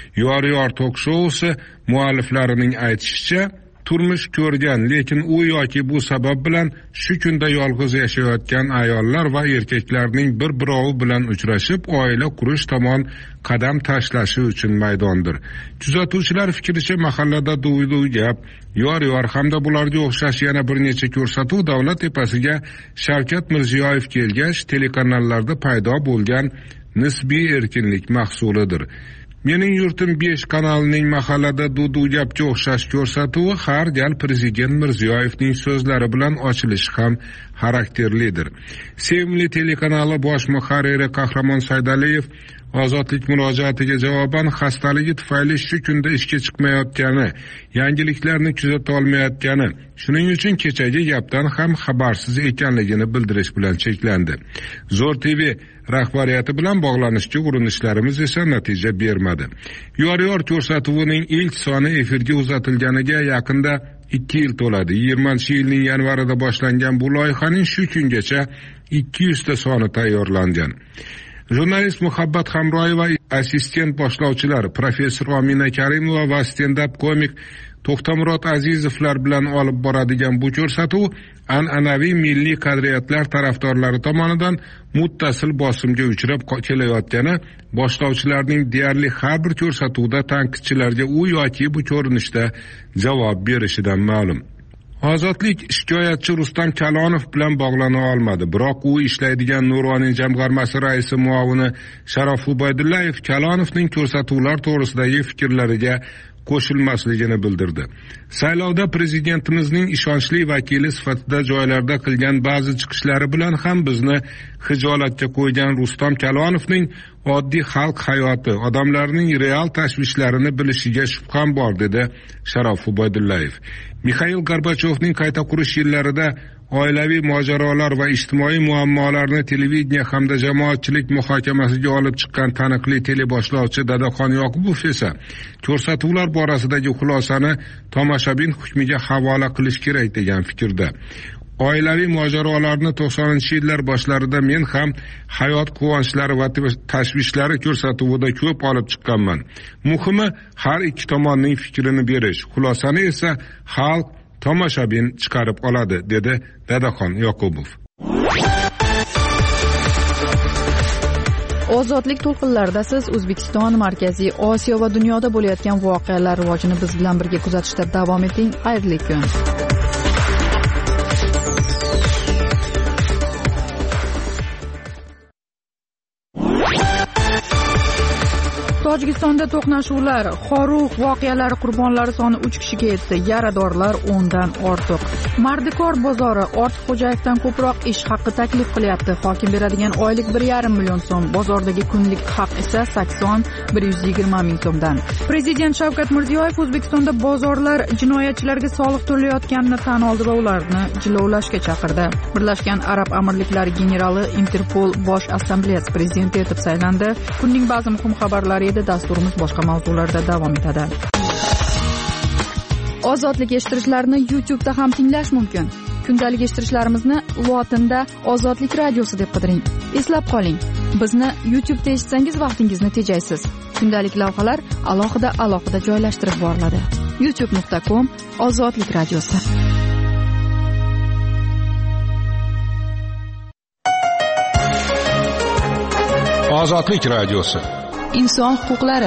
Yor tok-shousi mualliflarining aytishicha, turmush ko'rgan, lekin u yoki bu sabab bilan shu kunda yolg'iz yashayotgan ayollar va erkaklarning bir-birovi bilan uchrashib, oila qurish tomon qadam tashlashi uchun maydondir. Kuzatuvchilar fikricha, mahallada duv gap, yor hamda bularga o'xshash yana bir necha ko'rsatuv davlat tepasiga Shavkat Mirziyoyev kelgach, telekanallarda paydo bo'lgan nisbiy erkinlik mahsulidir. Mening yurtim 5 kanalining mahallada duv gapga o'xshash ko'rsatuvi har gal prezident Mirziyoyevning so'zlari bilan ochilishi ham xarakterlidir. Sevimli telekanali bosh muharriri Qahramon Saydaliyev Ozodlik murojaatiga javoban xastaligi tufayli shu kunda ishga chiqmayotgani, yangiliklarni kuzata olmayotgani, shuning uchun kechagi gapdan ham xabarsiz ekanligini bildirish bilan cheklandi. Zo'r TV rahbariyati bilan bog'lanishga urinishlarimiz esa natija bermadi. Yor ko'rsatuvining ilk soni efirga uzatilganiga yaqinda 2 yil to'ladi. 20-yilning yanvarida boshlangan bu loyihaning shu kungacha 200 ta soni tayyorlangan. Jurnalist Muhabbat Hamroyeva, assistent boshlovchilar professor Omina Karimova va stand-up komik To'xtamurod Azizovlar bilan olib boradigan bu ko'rsatuv an'anaviy milliy qadriyatlar tarafdorlari tomonidan muttasil bosimga uchrab kelayotgani boshlovchilarning deyarli har bir ko'rsatuvda tanqidchilarga u yoki bu ko'rinishda javob berishidan ma'lum. Ozodlik shikoyatchi Rustam Kalonov bilan bog'lana olmadi, biroq u ishlaydigan Nuroniy jamg'armasi raisi muavini Sharof Ubaydullayev Kalonovning ko'rsatuvlar to'g'risidagi fikrlariga qo'shilmasligini bildirdi. Saylovda prezidentimizning ishonchli vakili sifatida joylarda qilgan ba'zi chiqishlari bilan ham bizni xijolatga qo'ygan Rustam Kalonovning oddiy xalq hayoti, odamlarning real tashvishlarini bilishiga shubham bor, dedi Sharof Ubaydullayev. Mixail Gorbachyovning qayta qurish yillarida oilaviy mojarolar va ijtimoiy muammolarni televideniya hamda jamoatchilik muhokamasiga olib chiqqan taniqli teleboshlovchi Dadaxon Yoqubov esa ko'rsatuvlar borasidagi xulosani tomoshabin hukmiga havola qilish kerak degan fikrda. Oilaviy mojarolarni 90-yillar boshlarida men ham hayot quvonchlari va tashvishlari ko'rsatuvida ko'p olib chiqqanman. Muhimi har ikki tomonning fikrini berish. Xulosani esa xalq tomoshabin chiqarib oladi, dedi Dadaxon Yoqubov. Ozodlik to'lqinlarida siz O'zbekiston, Markaziy Osiyo va dunyoda bo'layotgan voqealar rivojini biz bilan birga kuzatishda davom eting. Xayrli kun. Tojikistonda to'qnashuvlar, Xorug'h voqealari qurbonlari soni 3 kishiga yetdi, yaradorlar 10 dan ortiq. Mardikor bozori Ortiqxo'jayevdan ko'proq ish haqqi taklif qilyapti. Hokim beradigan oylik 1,5 million so'm, bozordagi kunlik haq esa 80-120 ming so'mdan. Prezident Shavkat Mirziyoyev O'zbekistonda bozorlar jinoyatchilarga soliq to'layotganini tan oldi va ularni jilovlashga chaqirdi. Birlashgan Arab Amirliklari generali Interpol bosh assambleyasi prezidenti etib saylandi. Kunning ba'zi muhim xabarlari edi. Dasturimiz boshqa mavzularda davom etadi. Ozodlik eshittirishlarni YouTube'da ham tinglash mumkin. Kundalik eshittirishlarimizni lotinda Ozodlik radiosi deb qidiring. Eslab qoling, bizni YouTube'da eshitsangiz vaqtingizni tejaysiz. Kundalik lavhalar alohida joylashtirib boriladi. youtube.com Ozodlik radiosi. Ozodlik radiosi. Inson huquqlari.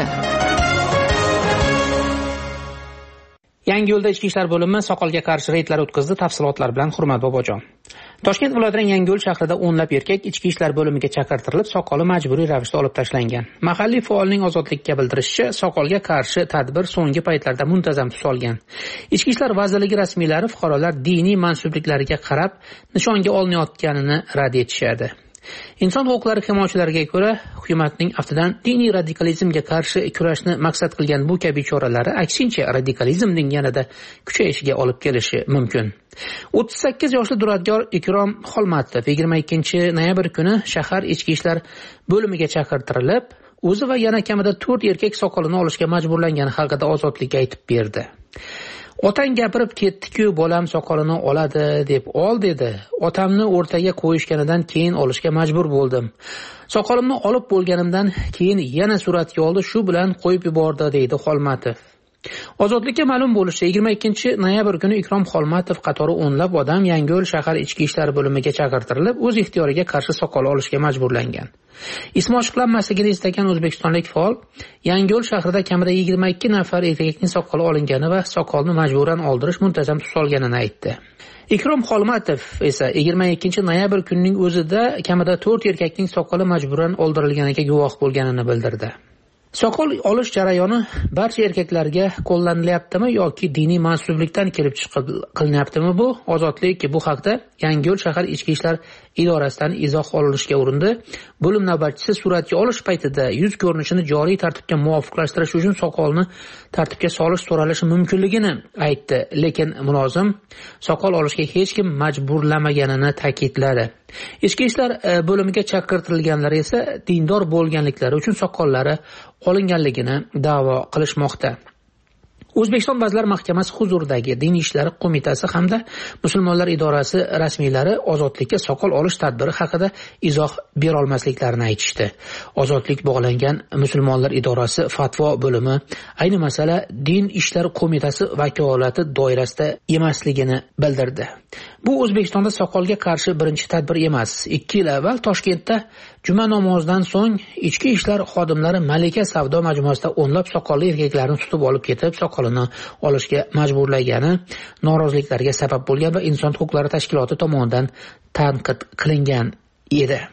Yangiyo'lda Ichki ishlar bo'limi soqolga qarshi reydlar o'tkazdi. Tafsilotlar bilan Hurmat Bobojon. Toshkent viloyatining Yangiyo'l shahrida o'nlab erkak Ichki ishlar bo'limiga chaqirtirilib, soqoli majburiy ravishda olib tashlangan. Mahalliy faolning Ozodlikka bildirishicha, soqolga qarshi tadbir so'nggi paytlarda muntazam tus olgan. Ichki ishlar vazirligi rasmiylari fuqarolar diniy mansubliklariga qarab nishonga olinayotganini rad etishadi. Inson huquqlari himoyachilariga ko'ra, hukumatning aftidan diniy radikalizmga qarshi kurashni maqsad qilgan bu kabi choralari aksincha radikalizmning yanada kuchayishiga olib kelishi mumkin. 38 yoshli duradgor Ikrom Xolmatov 22 noyabr kuni shahar ichki ishlar bo'limiga chaqirtirilib, o'zi va yana kamida 4 erkak soqolini olishga majburlangani haqida Ozodlikka aytib berdi. Otang gapirib ketdi-ku, bolam soqolini oladi deb ol dedi. Otamni o'rtaga qo'yishganidan keyin olishga majbur bo'ldim. Soqolimni olib bo'lganimdan keyin yana suratga oldi, shu bilan qo'yib yubordi, deydi Xolmatov. Ozodlikka ma'lum bo'lishicha 22 noyabr kuni Ikrom Xolmatov qatori o'nlab odam Yangiyo'l shahar ichki ishlar bo'limiga chaqirtirilib, o'z ixtiyoriga qarshi soqol olishga majburlangan. Ismi ochiqlanmasligini istagan o'zbekistonlik faol Yangiyo'l shahrida kamida 22 nafar erkakning soqoli olingani va soqolni majburan oldirish muntazam tus olganini aytdi. Ikrom Xolmatov esa 22 noyabr kunining o'zida kamida 4 erkakning soqoli majburan oldirilganiga guvoh bo'lganini bildirdi. Soqol olish jarayoni barcha erkaklarga qo'llanilyaptimi yoki diniy mansublikdan kelib chiqib qilinyaptimi bu? Ozodlik bu haqda Yangiyo'l shahar ichki ishlar idorasidan izoh olishga urindi. Bo'lim navbatchisi suratga olish paytida yuz ko'rinishini joriy tartibga muvofiqlashtirish uchun soqolni tartibga solish so'ralishi mumkinligini aytdi, lekin mulozim soqol olishga hech kim majburlamaganini ta'kidladi. Ichki ishlar bo'limiga chaqirtirilganlar esa dindor bo'lganliklari uchun soqollari olinganligini da'vo qilishmoqda. O'zbekiston Vazirlar Mahkamasi huzuridagi Din ishlari qo'mitasi hamda Musulmonlar idorasi rasmiylari ozodlikka soqol olish tadbiri haqida izoh bera olmasliklarini aytishdi. Ozodlik bog'langan Musulmonlar idorasi fatvo bo'limi ayni masala Din ishlari qo'mitasi vakolati doirasida emasligini bildirdi. Bu O'zbekistonda soqolga qarshi birinchi tadbir emas. 2 yil avval Toshkentda juma namozidan so'ng ichki ishlar xodimlari Malika savdo majmuasida o'nlab soqolli erkaklarni tutib olib ketib, soqolini olishga majburlagani noroziliklarga sabab bo'lgan va inson huquqlari tashkiloti tomonidan tanqid qilingan edi.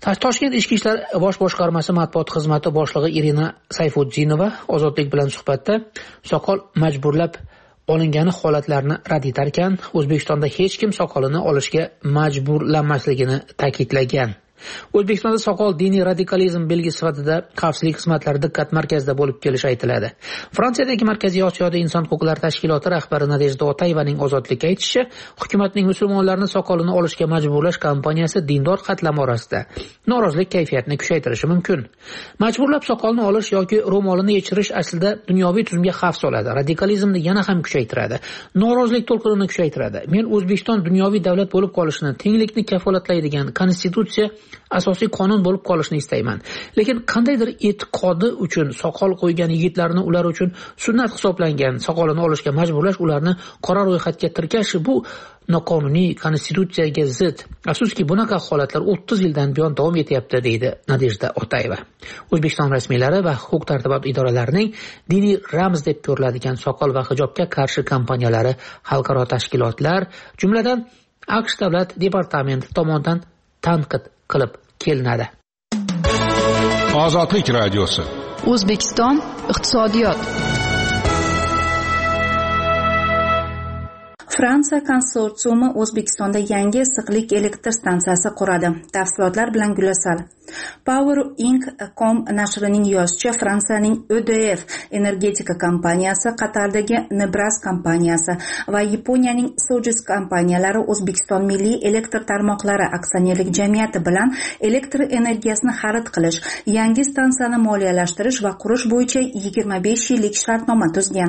Toshkent ichki ishlar bosh boshqarmasi matbuot xizmati boshlig'i Irina Sayfuddinova ozodlik bilan suhbatda soqol majburlab olingani holatlarni rad etarkan, O'zbekistonda hech kim soqolini olishga majburlanmasligini ta'kidlagan. O'zbekistonda soqol diniy radikalizm belgisi sifatida xavfsizlik xizmatlari diqqat markazida bo'lib kelishi aytiladi. Fransiyadagi Markaziy Osiyoda inson huquqlari tashkiloti rahbari Nadejda Otayevaning ozodlikka aytishicha, hukumatning musulmonlarni soqolini olishga majburlash kampaniyasi dindor qatlam orasida norozilik kayfiyatini kuchaytirishi mumkin. Majburlab soqolni olish yoki ro'molini yechirish aslida dunyoviy tuzumga xavf soladi, radikalizmni yana ham kuchaytiradi, norozilik to'lqinini kuchaytiradi. Men O'zbekiston dunyoviy davlat bo'lib qolishini, tenglikni kafolatlaydigan konstitutsiya asosiy qonun bo'lib qolishni istayman. Lekin qandaydir e'tiqodi uchun soqol qo'ygan yigitlarni ular uchun sunnat hisoblangan soqolini olishga majburlash, ularni qora ro'yxatga tirkash bu noqonuniy, konstitutsiyaga zid. Afsuski, bunaqa holatlar 30 yildan buyon davom etyapti, deydi Nadejda Otayeva. O'zbekiston rasmiylari va huquq-tartibot idoralarining diniy ramz deb ko'riladigan soqol va hijobga qarshi kampaniyalari xalqaro tashkilotlar, jumladan AQSh davlat departamenti tomonidan tanqid qilib kelinadi. Ozodlik radiosi. O'zbekiston iqtisodiyot. Fransiya konsorsiumi O'zbekistonda yangi issiqlik elektr stansiyasi quradi. Tafsilotlar bilan Gulasal. Power.com nashrining yozishicha, Fransiyaning EDF energetika kompaniyasi, Qatardagi Nebras kompaniyasi va Yaponiyaning Sojus kompaniyalari O'zbekiston Milliy elektr tarmoqlari aksionerlik jamiyati bilan elektr energiyasini xarid qilish, yangi stansiyani moliyalashtirish va qurish bo'yicha 25 yillik shartnoma tuzgan.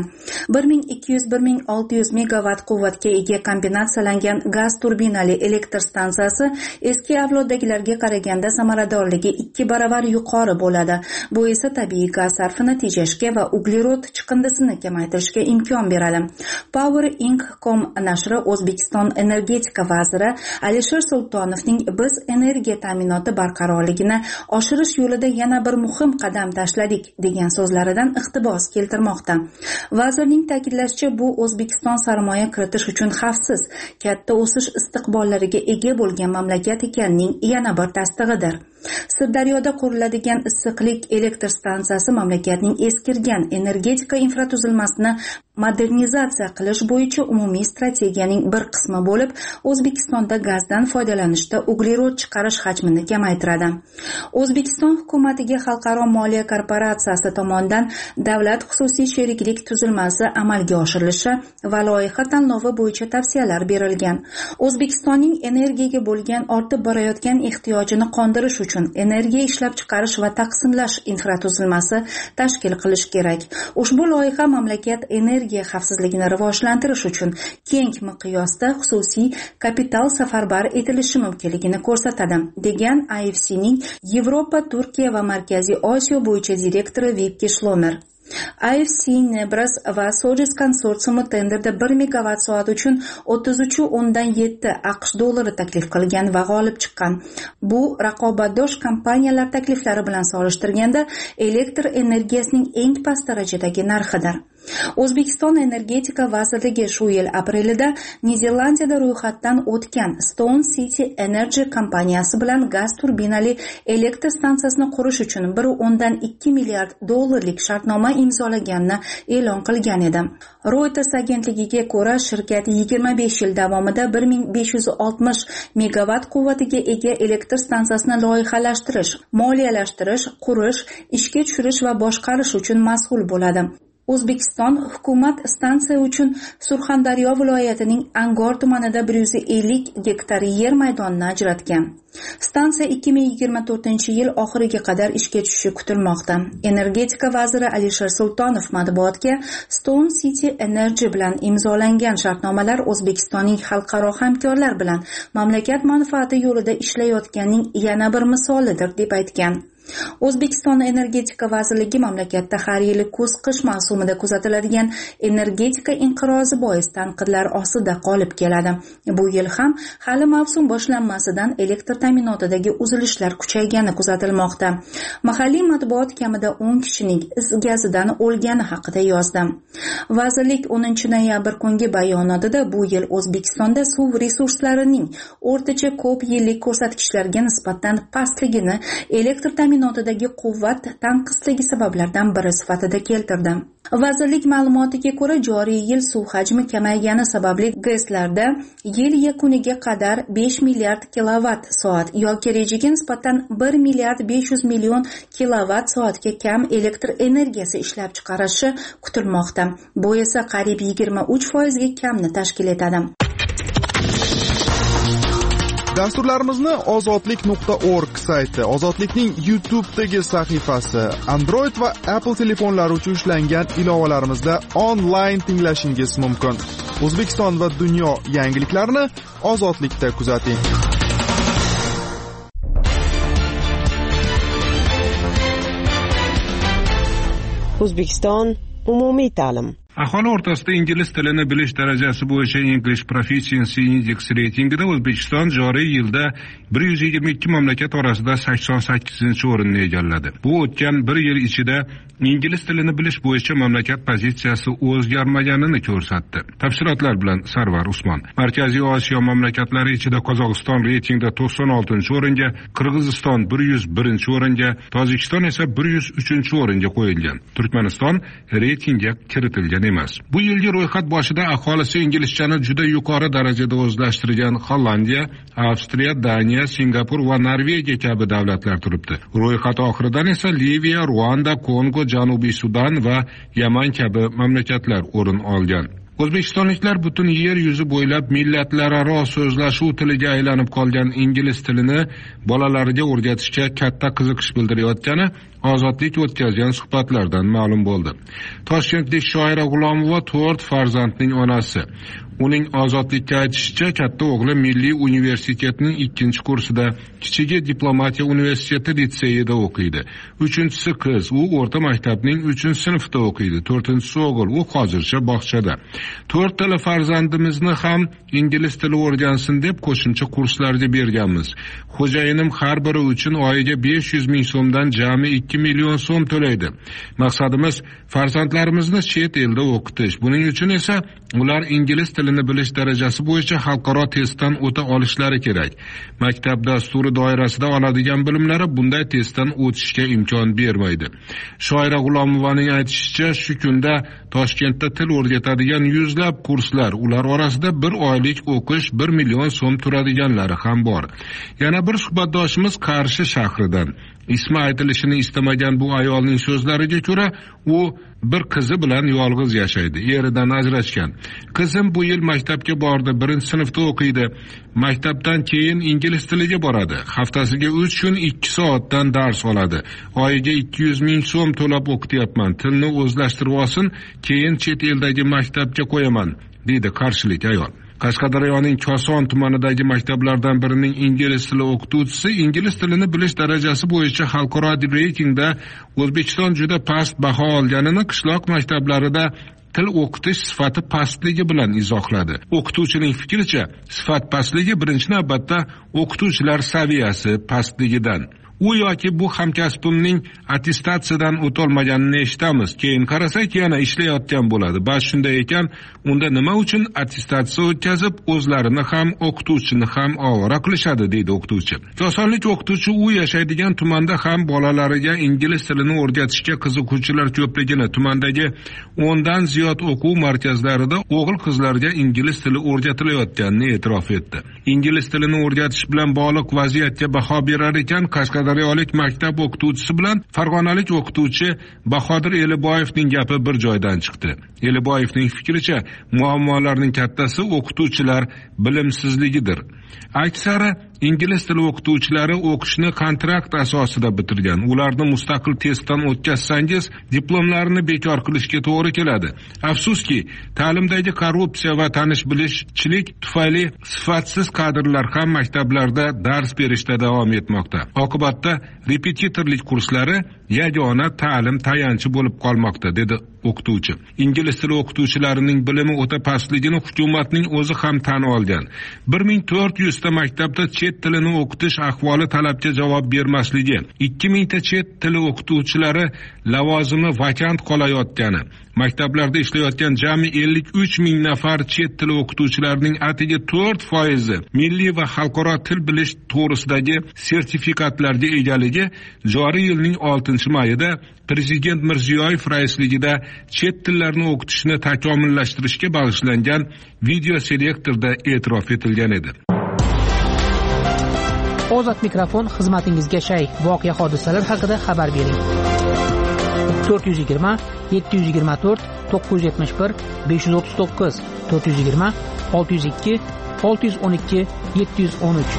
1200-1600 megawatt quvvatga ega kombinatsiyalangan gaz turbinali elektr stansiyasi eski avloddagilarga qaraganda samaradorligi 2 baravar yuqori bo'ladi. Bu esa tabiiy gaz sarfini tejashga va uglerod chiqindisini kamaytirishga imkon beradi. Power.com nashri O'zbekiston energetika vaziri Alisher Sultonovning biz energiya ta'minoti barqarorligini oshirish yo'lida yana bir muhim qadam tashladik degan so'zlaridan iqtibos keltirmoqda. Vazirning ta'kidlashicha, bu O'zbekiston sarmoya kiritish uchun xavfsiz, katta o'sish istiqbollariga ega bo'lgan mamlakat ekanining yana bir tasdig'idir. Sirdaryoda quriladigan issiqlik elektr stansiyasi mamlakatning eskirgan energetika infratuzilmasini modernizatsiya qilish bo'yicha umumiy strategiyaning bir qismi bo'lib, O'zbekistonda gazdan foydalanishda uglerod chiqarish hajmini kamaytiradi. O'zbekiston hukumatiga Xalqaro moliya korporatsiyasi tomonidan davlat xususiy sheriklik tuzilmasi amalga oshirilishi va loyiha tanlovi bo'yicha tavsiyalar berilgan. O'zbekistonning energiyaga bo'lgan ortib borayotgan ehtiyojini qondirish uchun energiya ishlab chiqarish va taqsimlash infratuzilmasi tashkil qilish kerak. Ushbu loyiha mamlakat energiya xavfsizligini rivojlantirish uchun keng miqyosda xususiy kapital safarbar etilishi mumkinligini ko'rsatadi, degan IFC'ning Yevropa, Turkiya va Markaziy Osiyo bo'yicha direktori Vipke Shlomer. IFC, Nebras va Sojus konsorsiumi tenderda 1 megawatt soat uchun 33.7 AQSh dollari taklif qilgan va g'olib chiqqan. Bu raqobatdosh kompaniyalar takliflari bilan solishtirganda elektr energiyasining eng past darajadagi narxidir. O'zbekiston energetika vazirligi shu yil aprelida Niderlandiyada ro'yxatdan o'tgan Stone City Energy kompaniyasi bilan gaz turbinali elektr stansiyasini qurish uchun 1.2 milliard dollarlik shartnoma imzolaganini e'lon qilgan edi. Reuters agentligiga ko'ra, shirkat 25 yil davomida 1560 megawatt quvvatiga ega elektr stansiyasini loyihalashtirish, moliyalashtirish, qurish, ishga tushirish va boshqarish uchun mas'ul bo'ladi. O'zbekiston hukumat stansiya uchun Surxondaryo viloyatining Angor tumanida 150 gektar yer maydonini ajratgan. Stansiya 2024-yil oxiriga qadar ishga tushishi kutilmoqda. Energetika vaziri Alisher Sultonov matbuotga Stone City Energy bilan imzolangan shartnomalar O'zbekistonning xalqaro hamkorlar bilan mamlakat manfaati yo'lida ishlayotganning yana bir misolidir deb aytgan. O'zbekiston Energetika vazirligi mamlakatda har yili kuz-qish mavsumida kuzatiladigan energetika inqirozi bois tanqidlar ostida qolib keladi. Bu yil ham hali mavsum boshlanmasidan elektr ta'minotidagi uzilishlar kuchaygani kuzatilmoqda. Mahalliy matbuot kamida 10 kishining is gazidan o'lgani haqida yozdi. Vazirlik 10 noyabr kungi bayonotida bu yil O'zbekistonda suv resurslarining o'rtacha ko'p yillik ko'rsatkichlarga nisbatan pastligini elektr ta'minotidagi quvvat tanqisligi sabablaridan biri sifatida keltirdi. Vazirlik ma'lumotiga ko'ra, joriy yil suv hajmi kamaygani sababli GESlarda yil yakuniga qadar 5 milliard kilovatt soat yoki rejaga nisbatan 1 milliard 500 million kilovatt soatga kam elektr energiyasi ishlab chiqarishi kutilmoqda. Bu esa qariyb 23% ga kamni tashkil etadi. Dasturlarimizni ozodlik.org sayti, Ozodlikning YouTube'dagi sahifasi, Android va Apple telefonlari uchun ishlangan ilovalarimizda onlayn tinglashingiz mumkin. O'zbekiston va dunyo yangiliklarini Ozodlikda kuzating. O'zbekiston umumiy ta'lim. Aholi o'rtasida ingliz tilini bilish darajasi bo'yicha English Proficiency Index reytingida O'zbekiston joriy yilda 122 mamlakat orasida 88-o'rinni egalladi. Bu o'tgan bir yil ichida ingliz tilini bilish bo'yicha mamlakat pozitsiyasi o'zgarmaganini ko'rsatdi. Tafsilotlar bilan Sarvar Usmon. Markaziy Osiyo mamlakatlari ichida Qozog'iston reytingda 96-o'ringa, Qirg'iziston 101-o'ringa, Tojikiston esa 103-o'ringa qo'yilgan. Turkmaniston reytingga kiritilgan emas. Bu yilgi ro'yxat boshida aholisi inglizchani juda yuqori darajada o'zlashtirgan Hollandiya, Avstriya, Daniya, Singapur va Norvegiya kabi davlatlar turibdi. Ro'yxat oxiridan esa Liviya, Ruanda, Kongo, Janubiy Sudan va Yaman kabi mamlakatlar o'rin olgan. O'zbekistonliklar butun yer yuzi bo'ylab millatlararo so'zlashuv tiliga aylanib qolgan ingliz tilini bolalariga o'rgatishga katta qiziqish bildirayotgani Ozodlik o'tkazgan suhbatlardan ma'lum bo'ldi. Toshkentlik shoira G'ulomova 4 farzandning onasi. Uning Ozodlikka aytishicha, katta o'g'li Milliy universitetning 2-kursida, kichigi Diplomatiya universiteti litseyida o'qiydi. 3-si qiz, u o'rta maktabning 3-sinfda o'qiydi. 4-si o'g'il, u hozircha bog'chada. 4 tala farzandimizni ham ingliz tili o'rgansin deb qo'shimcha kurslarga berganmiz. Xo'jayinim har biri uchun oyiga 500 ming so'mdan jami 2 million so'm to'laydi. Maqsadimiz farzandlarimizni chet elda o'qitish. Buning uchun esa ular ingliz tilini bilish darajasi bo'yicha xalqaro testdan o'ta olishlari kerak. Maktab dasturi doirasida oladigan bilimlari bunday testdan o'tishga imkon bermaydi. Shoira G'ulomovaning aytishicha, shu kunda Toshkentda til o'rgatadigan yuzlab kurslar, ular orasida bir oylik o'qish 1 million so'm turadiganlari ham bor. Yana bir suhbatdoshimiz Qarshi shahridan. Ismi aytilishini istamagan bu ayolning so'zlariga ko'ra, u bir qizi bilan yolg'iz yashaydi. Eridan ajrashgan. Qizim bu yil maktabga bordi, 1-sinfda o'qiydi. Maktabdan keyin ingliz tiliga boradi. Haftasiga 3 kun 2 soatdan dars oladi. Oyiga 200 ming so'm to'lab o'qityapman. Tilni o'zlashtirib olsin, keyin chet eldagi maktabga qo'yaman, deydi qarshilik ayol. Qashqadaryoning Koson tumanidagi maktablardan birining ingliz tili o'qituvchisi ingliz tilini bilish darajasi bo'yicha xalqaro reytingda O'zbekiston juda past baho olganini qishloq maktablarida til o'qitish sifati pastligi bilan izohladi. O'qituvchining fikricha, sifat pastligi birinchi navbatda o'qituvchilar saviyasi pastligidan. U yoki bu hamkasbimning attestatsiyadan o'tolmaganini eshitamiz. Keyin qarasak yana ishlayotgan bo'ladi. Bas shunday ekan, unda nima uchun attestatsiya o'tkazib, o'zlarini ham o'qituvchini ham ovora qilishadi, deydi o'qituvchi. Kosonlik o'qituvchi u yashaydigan tumanda ham bolalariga ingliz tilini o'rgatishga qiziquvchilar ko'pligini, tumandagi 10 dan ziyod o'quv markazlarida o'g'il-qizlarga ingliz tili o'rgatilayotganini e'tirof etdi. Ingliz tilini o'rgatish bilan bog'liq vaziyatga baho berar ekan, Qashqadaryolik maktab o'qituvchisi bilan farg'onalik o'qituvchi Bahodir Eliboyevning gapi bir joydan chiqdi. Eliboyevning fikricha, muammolarning kattasi o'qituvchilar bilimsizligidir. Aksari ingliz tili o'qituvchilari o'qishni kontrakt asosida bitirgan. Ularni mustaqil testdan o'tkazsangiz, diplomlarini bekor qilishga to'g'ri keladi. Afsuski, ta'limdagi korrupsiya va tanish-bilishchilik tufayli sifatsiz kadrlar ham maktablarda dars berishda davom etmoqda. Oqibatda repetitorlik kurslari yagona ta'lim tayanchi bo'lib qolmoqda, dedi o'qituvchi. Ingliz tili o'qituvchilarining bilimi o'ta pastligini hukumatning o'zi ham tan olgan. 1400 ta maktabda chet tilini o'qitish ahvoli talabga javob bermasligi, 2000 ta chet tili o'qituvchilari lavozimi vakant qolayotgani, maktablarda ishlayotgan jami 53 ming nafar chet tili o'qituvchilarining atigi 4% milliy va xalqaro til bilish to'g'risidagi sertifikatlarga egaligi joriy yilning 6-mayida Prezident Mirziyoyev raisligida chet tillarni o'qitishni takomillashtirishga bag'ishlangan video selektorda e'tirof etilgan edi. Ozod mikrofon xizmatingizga shay. Voqea hodisalar haqida xabar bering. 420 724 971 539 420 602 612 713.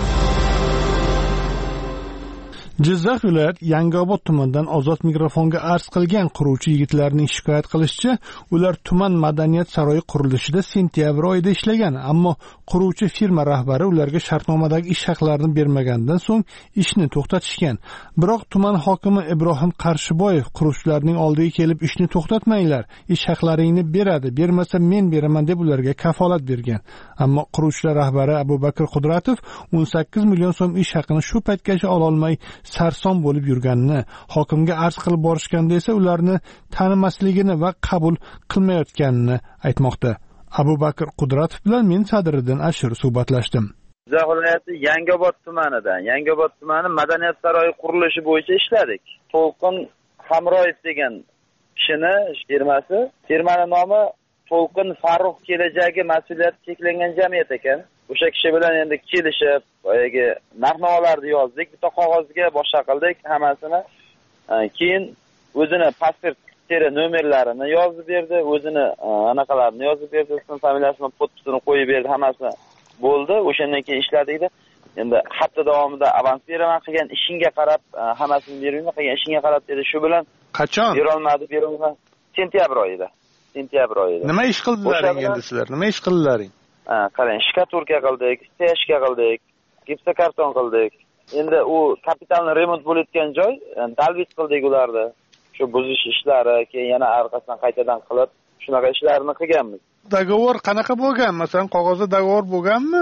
Jizzax viloyat Yangiobod tumanidan ozod mikrofonga arz qilgan quruvchi yigitlarning shikoyat qilishicha, ular tuman madaniyat saroyi qurilishida sentyabr oyida ishlagan, ammo quruvchi firma rahbari ularga shartnomadagi ish haqlarini bermagandan so'ng ishni to'xtatishgan. Biroq tuman hokimi Ibrohim Qarshiboyev quruvchilarning oldiga kelib ishni to'xtatmanglar, ish haqlaringni beradi, bermasa men beraman deb ularga kafolat bergan. Ammo quruvchilar rahbari Abubakir Qudratov 18 million so'm ish haqini shu paytgacha ola olmay sarson bo'lib yurganini, hokimga arz qilib borishganda esa ularni tanimasligini va qabul qilmayotganini aytmoqda. Abubakir Qudratov bilan men Sadriddin Ashur suhbatlashdim. Jizzax viloyati Yangiobod tumanidan, Yangiobod tumani madaniyat saroyi qurilishi bo'yicha ishladik. To'lqin Hamroyev degan kishini firmasi, firmaning nomi To'lqin Farruh kelajagi mas'uliyati cheklangan jamiyat ekan. O'sha kishi bilan endi kelishib, boyagi narx-navolarni yozdik, bitta qog'ozga boshqa qildik hammasini. Keyin o'zini pasport teri nomerlarini yozib berdi, o'zini anaqalarini yozib berdi, ism familiyasini, podpisini qo'yib berdi, hammasi bo'ldi. O'shandan keyin ishladikda. Endi hafta davomida avans beraman, qilgan ishingga qarab hammasini berayman, qilgan ishingga qarab dedi. Shu bilan qachon? Berolmadi. Sentyabr oyida. Nima ish qildilaring endi sizlar? Nima ish qildilaring? Qarang, shkaturka qildik, steshka qildik, gipsokarton qildik. Endi u kapitalni remont bo'layotgan joy, talbis qildik ularni. Shu buzish ishlari, keyin yana orqasidan qaytadan qilib, shunaqa ishlarni qilganmiz. Dogovor qanaqa bo'lgan? Masalan, qog'ozda dogovor bo'lganmi?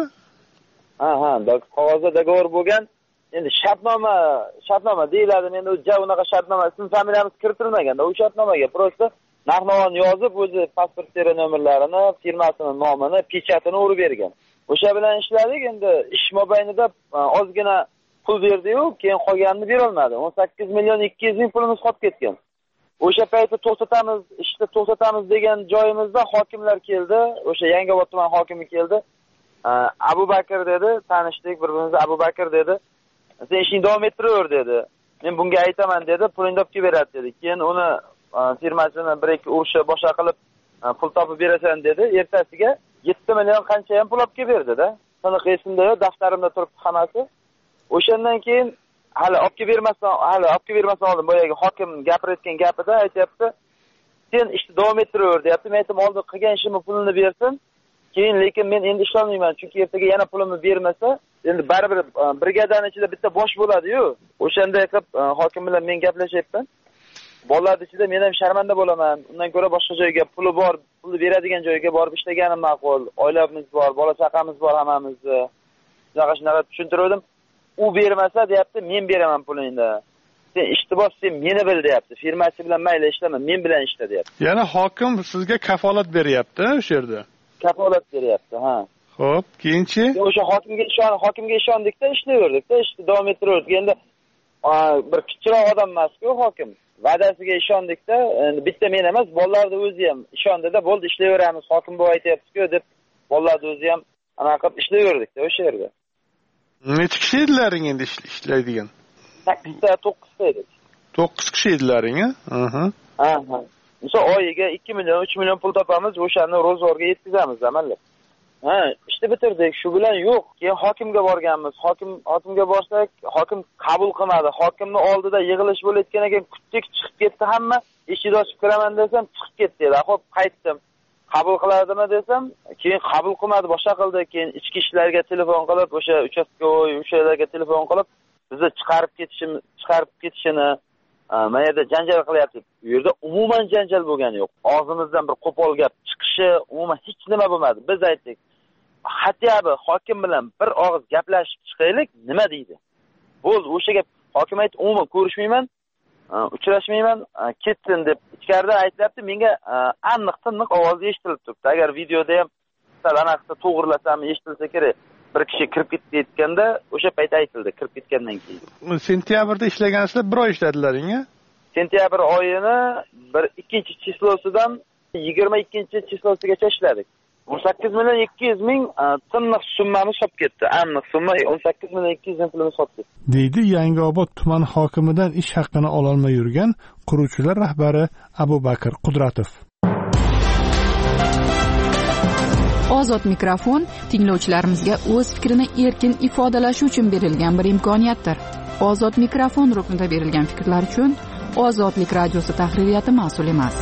Qog'ozda dogovor bo'lgan. Endi shartnoma deyiladi. Endi unaqa shartnoma, ism familiyamiz kiritilmaganda, u shartnomaga prosta narx-navoni yozib, o'zi pasport teri nomerlarini, firmasining nomini, pechatini urib bergan. O'sha bilan ishladik. Endi ish mobaynida ozgina pul berdi-yu, keyin qolganini bera olmadi. 18 million 200 ming pulimiz qolib ketgan. O'sha paytda to'xtatamiz degan joyimizda hokimlar keldi. O'sha Yangiobod tuman hokimi keldi. Abubakir dedi, tanishdik bir-birimizga. Abubakir dedi, "Sen ishni davom ettiraver" dedi. "Men bunga aytaman" dedi, "Pulingni olib kelib beradi" dedi. Keyin uni firmasini bir-ikki urushi boshqa qilib pul topib berasan dedi. Ertasiga 7 million qancha ham pul olib kelib berdi-da. Saniq esimda yo'q, daftarimda turibdi hammasi. O'shandan keyin hali olib kelib bermasdan oldin boyagi hokim gapirayotgan gapida aytayapti, "Sen ishni davom ettiraver" deyapti. Men aytdim, "Oldin qilgan ishimni pulini bersin. Keyin lekin men endi ishlolmayman, chunki ertaga yana pulimni bermasa, endi baribir brigadani ichida bitta bosh bo'ladi-yu." O'shanday qilib hokim bilan men gaplashyapman. Bolalar ichida men ham sharmanda bo'laman. Undan ko'ra boshqa joyga puli bor, pulni beradigan joyga borib ishlaganim ma'qul. Oilamiz bor, bola chaqamiz bor hammamizni. Shunaqa tushuntirdim. U bermasa deyapti, men beraman pulingni. Sen ishni bos, sen meni bil deyapti. Firmasi bilan mayli ishlama, men bilan ishla deyapti. Ya'ni hokim sizga kafolat beryapti o'sha yerda. Kafolat beryapti, ha. Xo'p, keyinchi? O'sha hokimga ishondikda ishlayverdik-da, ishni davom ettiraverdik. Endi bir kichikroq odam emas-ku hokim. Va'dasiga ishondikda, endi bitta men emas, bolalarning o'zi ham ishondida, bo'ldi ishlayveramiz, hokim bu aytayapti-ku deb bolalarning o'zi ham anaqa qilib ishlayverdik-da o'sha yerda. Necha kishi edilaring endi ishlaydigan? 8 ta 9 ta edik. 9 kishi edilaring, ha? Misol oyiga 2 million, 3 million pul topamiz, o'shani ro'zg'orga yetkazamiz amallab. ishni bitirdik, shu bilan yo'q. Keyin hokimga borganmiz. Hokimga borsak, hokim qabul qilmadi. Hokimni oldida yig'ilish bo'layotgan ekan, kutdik, chiqib ketdi hamma. Eshik ochib kiraman desam, chiqib ketdi. Xo'p, qaytdim. Qabul qiladimi desam, keyin qabul qilmadi, boshqa qildi. Keyin ichki ishlarga telefon qilib, o'sha uchastkovoy o'shalarga telefon qilib, bizni chiqarib ketishini mana yerda janjal qilyapti. Bu yerda umuman janjal bo'lgani yo'q. Og'zimizdan bir qo'pol gap chiqishi umuman hech nima bo'lmadi. Biz aytdik, xatyabi hokim bilan bir og'iz gaplashib chiqaylik, nima deydi? Bo'ldi, o'sha gap hokim aytdi, umuman ko'rishmayman, uchrashmayman, ketsin deb ichkarida aytibdi. Menga aniq-tiniq ovozi eshitilib turibdi. Agar videoda ham sal anaqasi to'g'rilasam eshitilsa kerak. Bir kishi kirib ketganda o'sha payt aytildi, kirib ketgandan keyin. Sentyabrda ishlagansizlar, bir oy ishladilaring-a? Sentyabr oyini 2-chislosidan 22-chislosigacha ishladik. 18.200.000 tiniq summamiz olib ketdi. Aniq summa 18.200.000 pulimiz olib ketdi. Deydi Yangiobod tuman hokimidan ish haqqini ololmay yurgan quruvchilar rahbari Abubakir Qudratov. Ozod mikrofon tinglovchilarimizga o'z fikrini erkin ifodalashi uchun berilgan bir imkoniyatdir. Ozod mikrofon ruknida berilgan fikrlar uchun Ozodlik radiosi tahririyati mas'ul emas.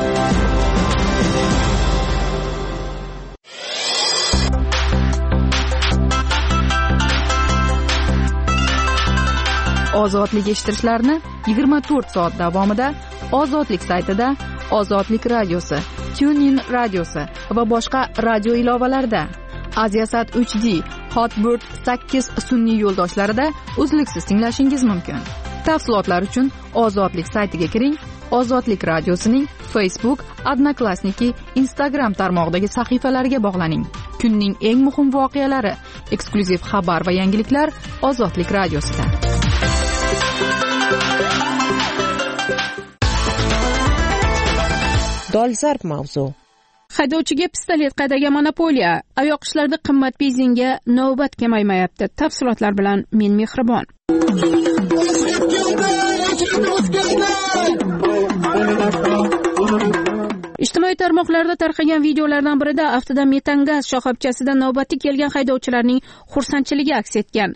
Ozodlik eshittirishlarni 24 soat davomida Ozodlik saytida, Ozodlik radiosi, TuneIn radiosi va boshqa radio ilovalarida, Aziasat 3D, Hotbird 8 sun'iy yo'ldoshlarida uzluksiz tinglashingiz mumkin. Tafsilotlar uchun Ozodlik saytiga kiring. Ozodlik radiosining Facebook, Odnoklassniki, Instagram tarmog'idagi sahifalariga bog'laning. Kunning eng muhim voqealari, eksklyuziv xabar va yangiliklar Ozodlik radiosida. Dolzarb mavzu. Haydovchiga pistolet qaydagan monopoliya, oyoq ishlarida qimmat benzinga navbat kamaymayapti. Tafsilotlar bilan men Mehribon. Ijtimoiy tarmoqlarda tarqagan videolardan birida aftidan metan gaz shoxobchasidan navbati kelgan haydovchilarning xursandchiligi aks etgan.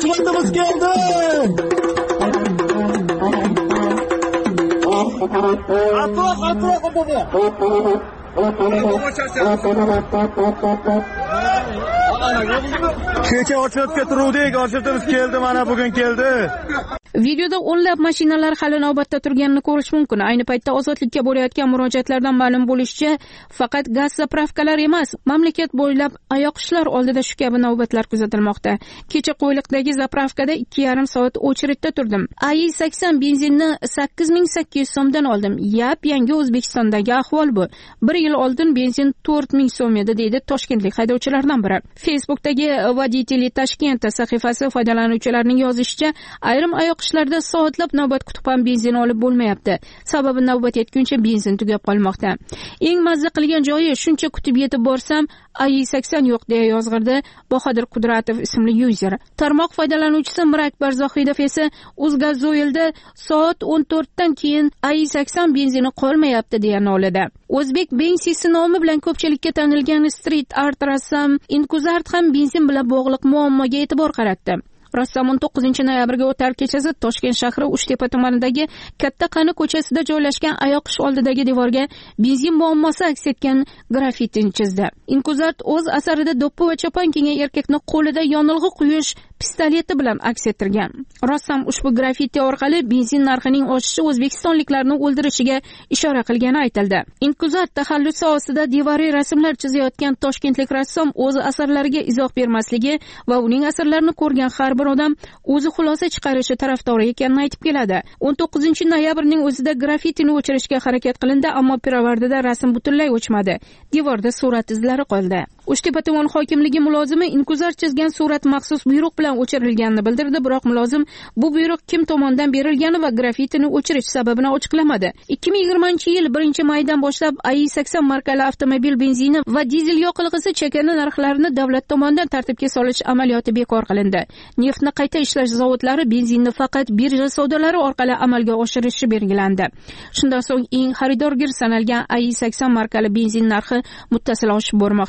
Kecha ochilib turuvdik, ochilib keldi, mana bugun keldi. Videoda o'nlab mashinalar hali navbatda turganini ko'rish mumkin. Ayni paytda ozodlikka bo'layotgan murojaatlardan ma'lum bo'lishicha, faqat gaz zapravkalar emas, mamlakat bo'ylab oyoq ishlar oldida shu kabi navbatlar kuzatilmoqda. Kecha Qo'yliqdagi zapravkada 2,5 soat o'chiritda turdim. AI80 benzinni 8.800 so'mdan oldim. Yangi O'zbekistondagi ahvol bu. 1 yil oldin benzin 4.000 so'm edi, deydi toshkentlik haydovchilardan biri. Facebookdagi Voditeli Toshkent sahifasi foydalanuvchilarining yozishicha, ayrim oyoq ishlarda soatlab navbat kutib ham benzin olib bo'lmayapti. Sababi navbat yetguncha benzin tugab qolmoqda. Eng mazza qilgan joyi, shuncha kutib yetib borsam, AI80 yo'q deya yozg'irdi Bahodir Qudratov ismli yuzer. Tarmoq foydalanuvchisi Mirakbar Zohidov esa O'zgazoilda soat 14 dan keyin AI80 benzini qolmayapti deya nolida. O'zbek Benzisi nomi bilan ko'pchilikka tanilgan street art rassom Inkuzart ham benzin bilan bog'liq muammoga e'tibor qaratdi. Rassom 19-noyabrga o'tar kechasi Toshkent shahri Uchtepa tumanidagi Katta Qani ko'chasida joylashgan oyoqish oldidagi devorga benzin muammosi aks etgan grafitini chizdi. Inkuzart o'z asarida do'ppi va chopon kiygan erkakni qo'lida yonilg'i quyish pistoleti bilan aks ettirgan. Rassom ushbu grafiti orqali benzin narxining oshishi o'zbekistonliklarni o'ldirishiga ishora qilgani aytildi. Inkuzart taxallusi ostida devoriy rasmlar chizayotgan toshkentlik rassom o'z asarlariga izoh bermasligi va uning asarlarini ko'rgan har bir odam o'zi xulosa chiqarishi tarafdori ekanini aytib keladi. 19-noyabrning o'zida grafitini o'chirishga harakat qilindi, ammo pirovardida rasm butunlay o'chmadi. Devorda surat izlari qoldi. Uchtepa tuman hokimligi mulozimi Inkuzart chizgan surat maxsus buyruq bilan o'chirilganini bildirdi, biroq mulozim bu buyruq kim tomonidan berilgani va grafitini o'chirish sababini ochiqlamadi. 2020-yil 1-maydan boshlab AI80 markali avtomobil benzini va dizel yoqilg'isi chakana narxlarini davlat tomonidan tartibga solish amaliyoti bekor qilindi. Neftni qayta ishlash zavodlari benzinni faqat birja savdolari orqali amalga oshirishi belgilandi. Shundan so'ng eng xaridorgir sanalgan AI80 markali benzin narxi muttasil oshib bormoqda.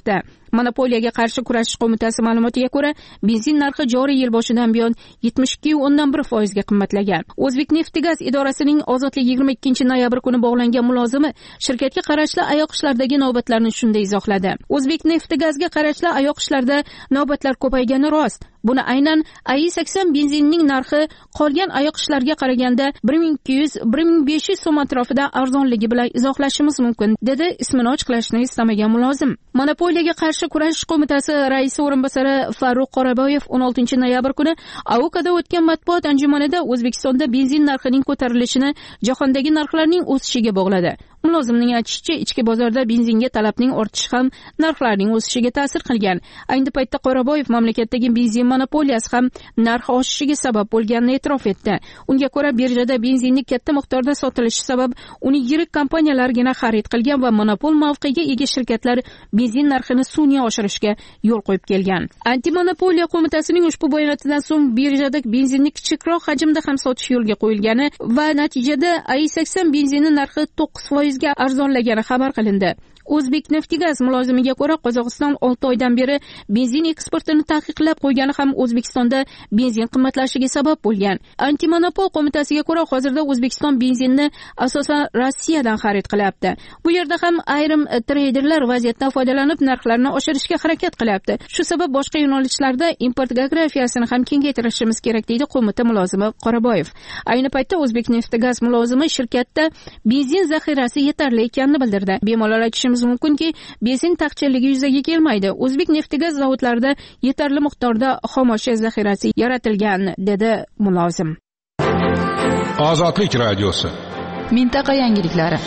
Monopoliyaga qarshi kurashish qo'mitasi ma'lumotiga ko'ra, benzin narxi joriy yil boshidan buyon 72.1% ga qimmatlagan. O'zbekneftgaz idorasining Ozodlik 22-noyabr kuni bog'langan mulozimi shirkatga qarashli oyoq ishlardagi navbatlarni shunday izohladi. O'zbekneftgazga qarashli oyoq ishlarda navbatlar ko'paygani rost. Buni aynan AI80 benzinining narxi qolgan oyoq ishlarga qaraganda 1200-1500 so'm atrofida arzonligi bilan izohlashimiz mumkin, dedi ismini ochiqlashni istamagan mulozim. Monopoliyaga qarshi kurashish qo'mitasi raisi o'rinbosari Farruq Qoraboyev 16-noyabr kuni AOKada o'tgan matbuot anjumanida O'zbekistonda benzin narxining ko'tarilishini jahondagi narxlarning o'sishiga bog'ladi. Mulozimning aytishicha, ichki bozorda benzinga talabning ortishi ham narxlarning o'sishiga ta'sir qilgan. Ayni paytda Qoraboyev mamlakatdagi benzin monopoliyasi ham narx oshishiga sabab bo'lganini e'tirof etdi. Unga ko'ra, birjada benzinning katta miqdorda sotilishi sabab uni yirik kompaniyalargina xarid qilgan va monopol mavqega ega shirkatlar benzin narxini sun'iy oshirishga yo'l qo'yib kelgan. Antimonopoliya qo'mitasining ushbu bayonotidan so'ng birjada benzinni kichikroq hajmda ham sotish yo'lga qo'yilgani va natijada AI80 benzini narxi 9% ga arzonlagani xabar qilindi. O'zbekneftgaz mulozimiga ko'ra, Qozog'iston 6 oydan beri benzin eksportini taqiqlab qo'ygani ham O'zbekistonda benzin qimmatlashiga sabab bo'lgan. Antimonopol qo'mitasiga ko'ra, hozirda O'zbekiston benzinni asosan Rossiyadan xarid qilyapti. Bu yerda ham ayrim treyderlar vaziyatdan foydalanib narxlarni oshirishga harakat qilyapti. Shu sabab boshqa yo'nalishlarda import geografiyasini ham kengaytirishimiz kerak, deydi qo'mita mulozimi Qoraboyev. Ayni paytda O'zbekneftgaz mulozimi shirkatda benzin zaxirasi yetarli ekanini bildirdi. Bemalol aytishimiz mumkinki, benzin taqchilligi yuzaga kelmaydi. O'zbekneftgaz zavodlarida yetarli miqdorda xomashyo zaxirasi yaratilgan, dedi mulozim. Ozodlik radiosi. Mintaqa yangiliklari.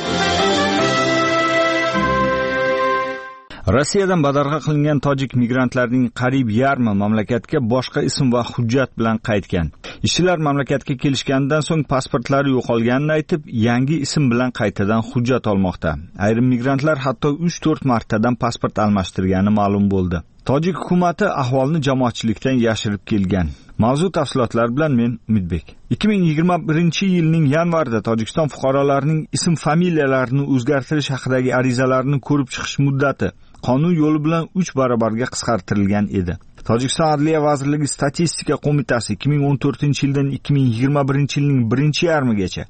Rossiyadan badarg'a qilingan tojik migrantlarning qariyb yarmi mamlakatga boshqa ism va hujjat bilan qaytgan. Ishchilar mamlakatga kelishganidan so'ng pasportlari yo'qolganini aytib, yangi ism bilan qaytadan hujjat olmoqda. Ayrim migrantlar hatto 3-4 martadan pasport almashtirgani ma'lum bo'ldi. Tojik hukumati ahvolni jamoatchilikdan yashirib kelgan. Mavzu tafsilotlari bilan men Umidbek. 2021-yilning yanvarida Tojikiston fuqarolarining ism-familiyalarini o'zgartirish haqidagi arizalarini ko'rib chiqish muddati qonun yo'li bilan 3 barobarga qisqartirilgan edi. Tojikiston Adliya vazirligi statistika qo'mitasi 2014-yildan 2021-yilning birinchi yarmigacha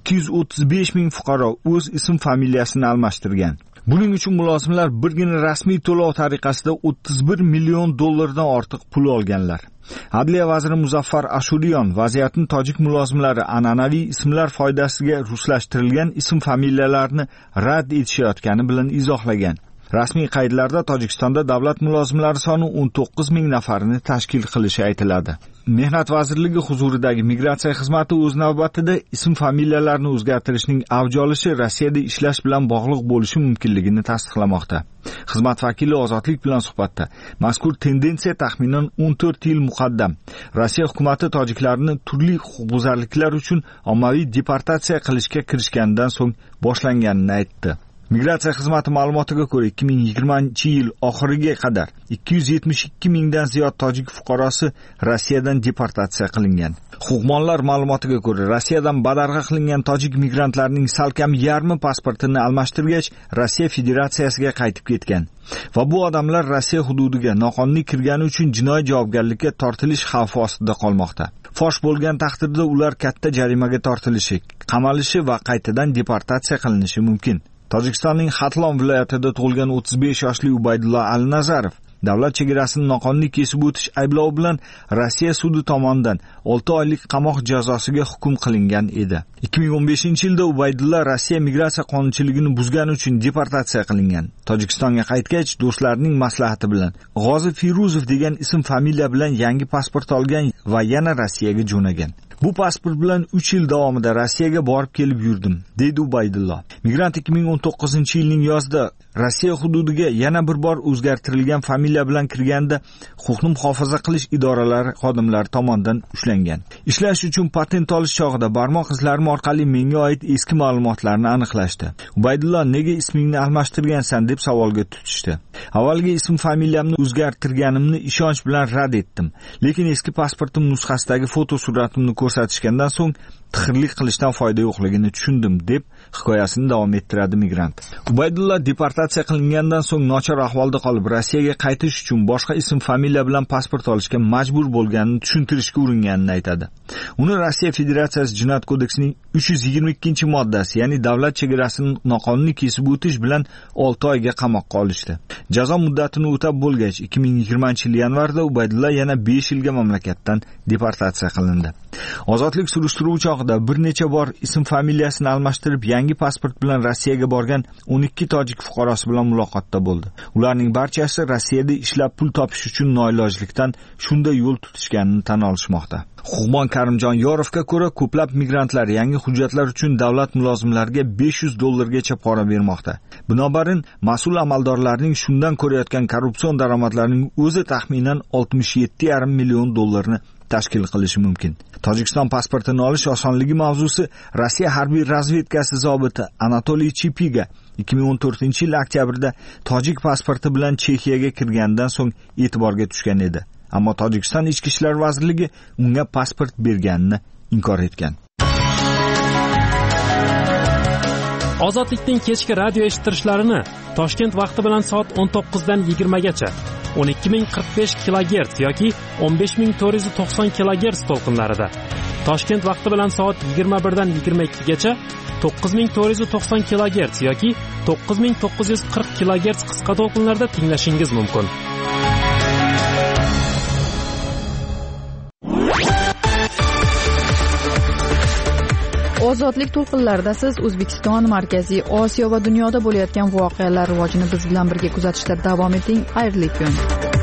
235 ming fuqaro o'z ism-familiyasini almashtirgan. Buning uchun mulozimlar birgina rasmiy to'lov tariqasida 31 million dollardan ortiq pul olganlar. Adliya vaziri Muzaffar Ashuriyon vaziyatni tojik mulozimlari an'anaviy ismlar foydasiga ruslashtirilgan ism-familiyalarni rad etishayotgani bilan izohlagan. Rasmiy qaydlarda Tojikistonda davlat mulozimlari soni 19 ming nafarni tashkil qilishi aytiladi. Mehnat vazirligi huzuridagi migratsiya xizmati o'z navbatida ism-familiyalarni o'zgartirishning avj olishi Rossiyada ishlash bilan bog'liq bo'lishi mumkinligini tasdiqlamoqda. Xizmat vakili Ozodlik bilan suhbatda mazkur tendensiya taxminan 14 yil muqaddam Rossiya hukumati tojiklarni turli huquqbuzarliklar uchun ommaviy deportatsiya qilishga kirishganidan so'ng boshlanganini aytdi. Migratsiya xizmati ma'lumotiga ko'ra 2020-yil oxiriga qadar 272 mingdan ziyod tojik fuqarosi Rossiyadan deportatsiya qilingan. Huquqmonlar ma'lumotiga ko'ra, Rossiyadan badarg'a qilingan tojik migrantlarning salkam yarmi pasportini almashtirgach, Rossiya Federatsiyasiga qaytib ketgan. Va bu odamlar Rossiya hududiga noqonuniy kirgani uchun jinoiy javobgarlikka tortilish xavfi ostida qolmoqda. Fosh bo'lgan taqdirda ular katta jarimaga tortilishi, qamalishi va qaytadan deportatsiya qilinishi mumkin. Tojikistonning Xatlon viloyatida tug'ilgan 35 yoshli Ubaydullo Al-Nazarov davlat chegarasini noqonuniy kesib o'tish ayblovi bilan Rossiya sudi tomonidan 6 oylik qamoq jazosiga hukm qilingan edi. 2015-yilda Ubaydullo Rossiya migratsiya qonunchiligini buzgani uchun deportatsiya qilingan. Tojikistonga qaytgach, do'stlarining maslahati bilan G'ozi Firuzov degan ism-familiya bilan yangi pasport olgan va yana Rossiyaga jo'nagan. Bu pasport bilan 3 yil davomida Rossiyaga borib kelib yurdim, deydi Ubaydullo. Migrant 2019-yilning yozida Rossiya hududiga yana bir bor o'zgartirilgan familiya bilan kirganda huquqni muhofaza qilish idoralari xodimlari tomonidan ushlangan. Ishlash uchun patent olish chog'ida barmoq izlarim orqali menga oid eski ma'lumotlarni aniqlashdi. Ubaydullo, nega ismingni almashtirgansan deb savolga tutishdi. Avvalgi ism-familiyamni o'zgartirganimni ishonch bilan rad etdim. Lekin eski pasportim nusxasidagi foto suratimni ko'rsatishgandan so'ng tixirlik qilishdan foyda yo'qligini tushundim, deb hikoyasini davom ettiradi migrant. Ubaydulla deportatsiya qilingandan so'ng nochor ahvolda qolib Rossiyaga qaytish uchun boshqa ism familiya bilan pasport olishga majbur bo'lganini tushuntirishga uringanini aytadi. Uni Rossiya Federatsiyasi Jinoyat kodeksining 322-moddasi, ya'ni davlat chegarasini noqonuniy kesib o'tish bilan 6 oyga qamoqqa olishdi. Jazo muddatini o'tab bo'lgach, 2020-yil yanvarda Ubaydulla yana 5 yilga mamlakatdan deportatsiya qilindi. Ozodlik surishtiruvi chog'ida bir necha bor ism familiyasini almashtirib yangi pasport bilan Rossiyaga borgan 12 tojik fuqarosi bilan muloqotda bo'ldi. Ularning barchasi Rossiyada ishlab pul topish uchun noilojlikdan shunda yo'l tutishganini tan olishmoqda. Huquqbon Karimjon Yorovga ko'ra, ko'plab migrantlar yangi hujjatlar uchun davlat mulozimlariga $500 pora bermoqda. Binobarin, mas'ul amaldorlarning shundan ko'rayotgan korrupsion daromadlarining o'zi taxminan $67,5 million tashkil qilishi mumkin. Tojikiston pasportini olish osonligi mavzusi Rossiya harbiy razvedkasi zobiti Anatoliy Chipiga 2014-yil oktyabrda tojik pasporti bilan Chexiyaga kirgandan so'ng e'tiborga tushgan edi. Ammo Tojikiston Ichki ishlar vazirligi unga pasport berganini inkor etgan. Ozodlikning kechki radio eshittirishlarini Toshkent vaqti bilan soat 19 dan 20 gacha 12045 kHz yoki 15490 kHz to'lqinlarida, Toshkent vaqti bilan soat 21 dan 22 gacha 9490 kHz yoki 9940 kHz qisqa to'lqinlarda tinglashingiz mumkin. Ozodlik to'lqinlarida siz O'zbekiston, Markaziy Osiyo va dunyoda bo'layotgan voqealar rivojini biz bilan birga kuzatishda davom eting. Xayrli kun.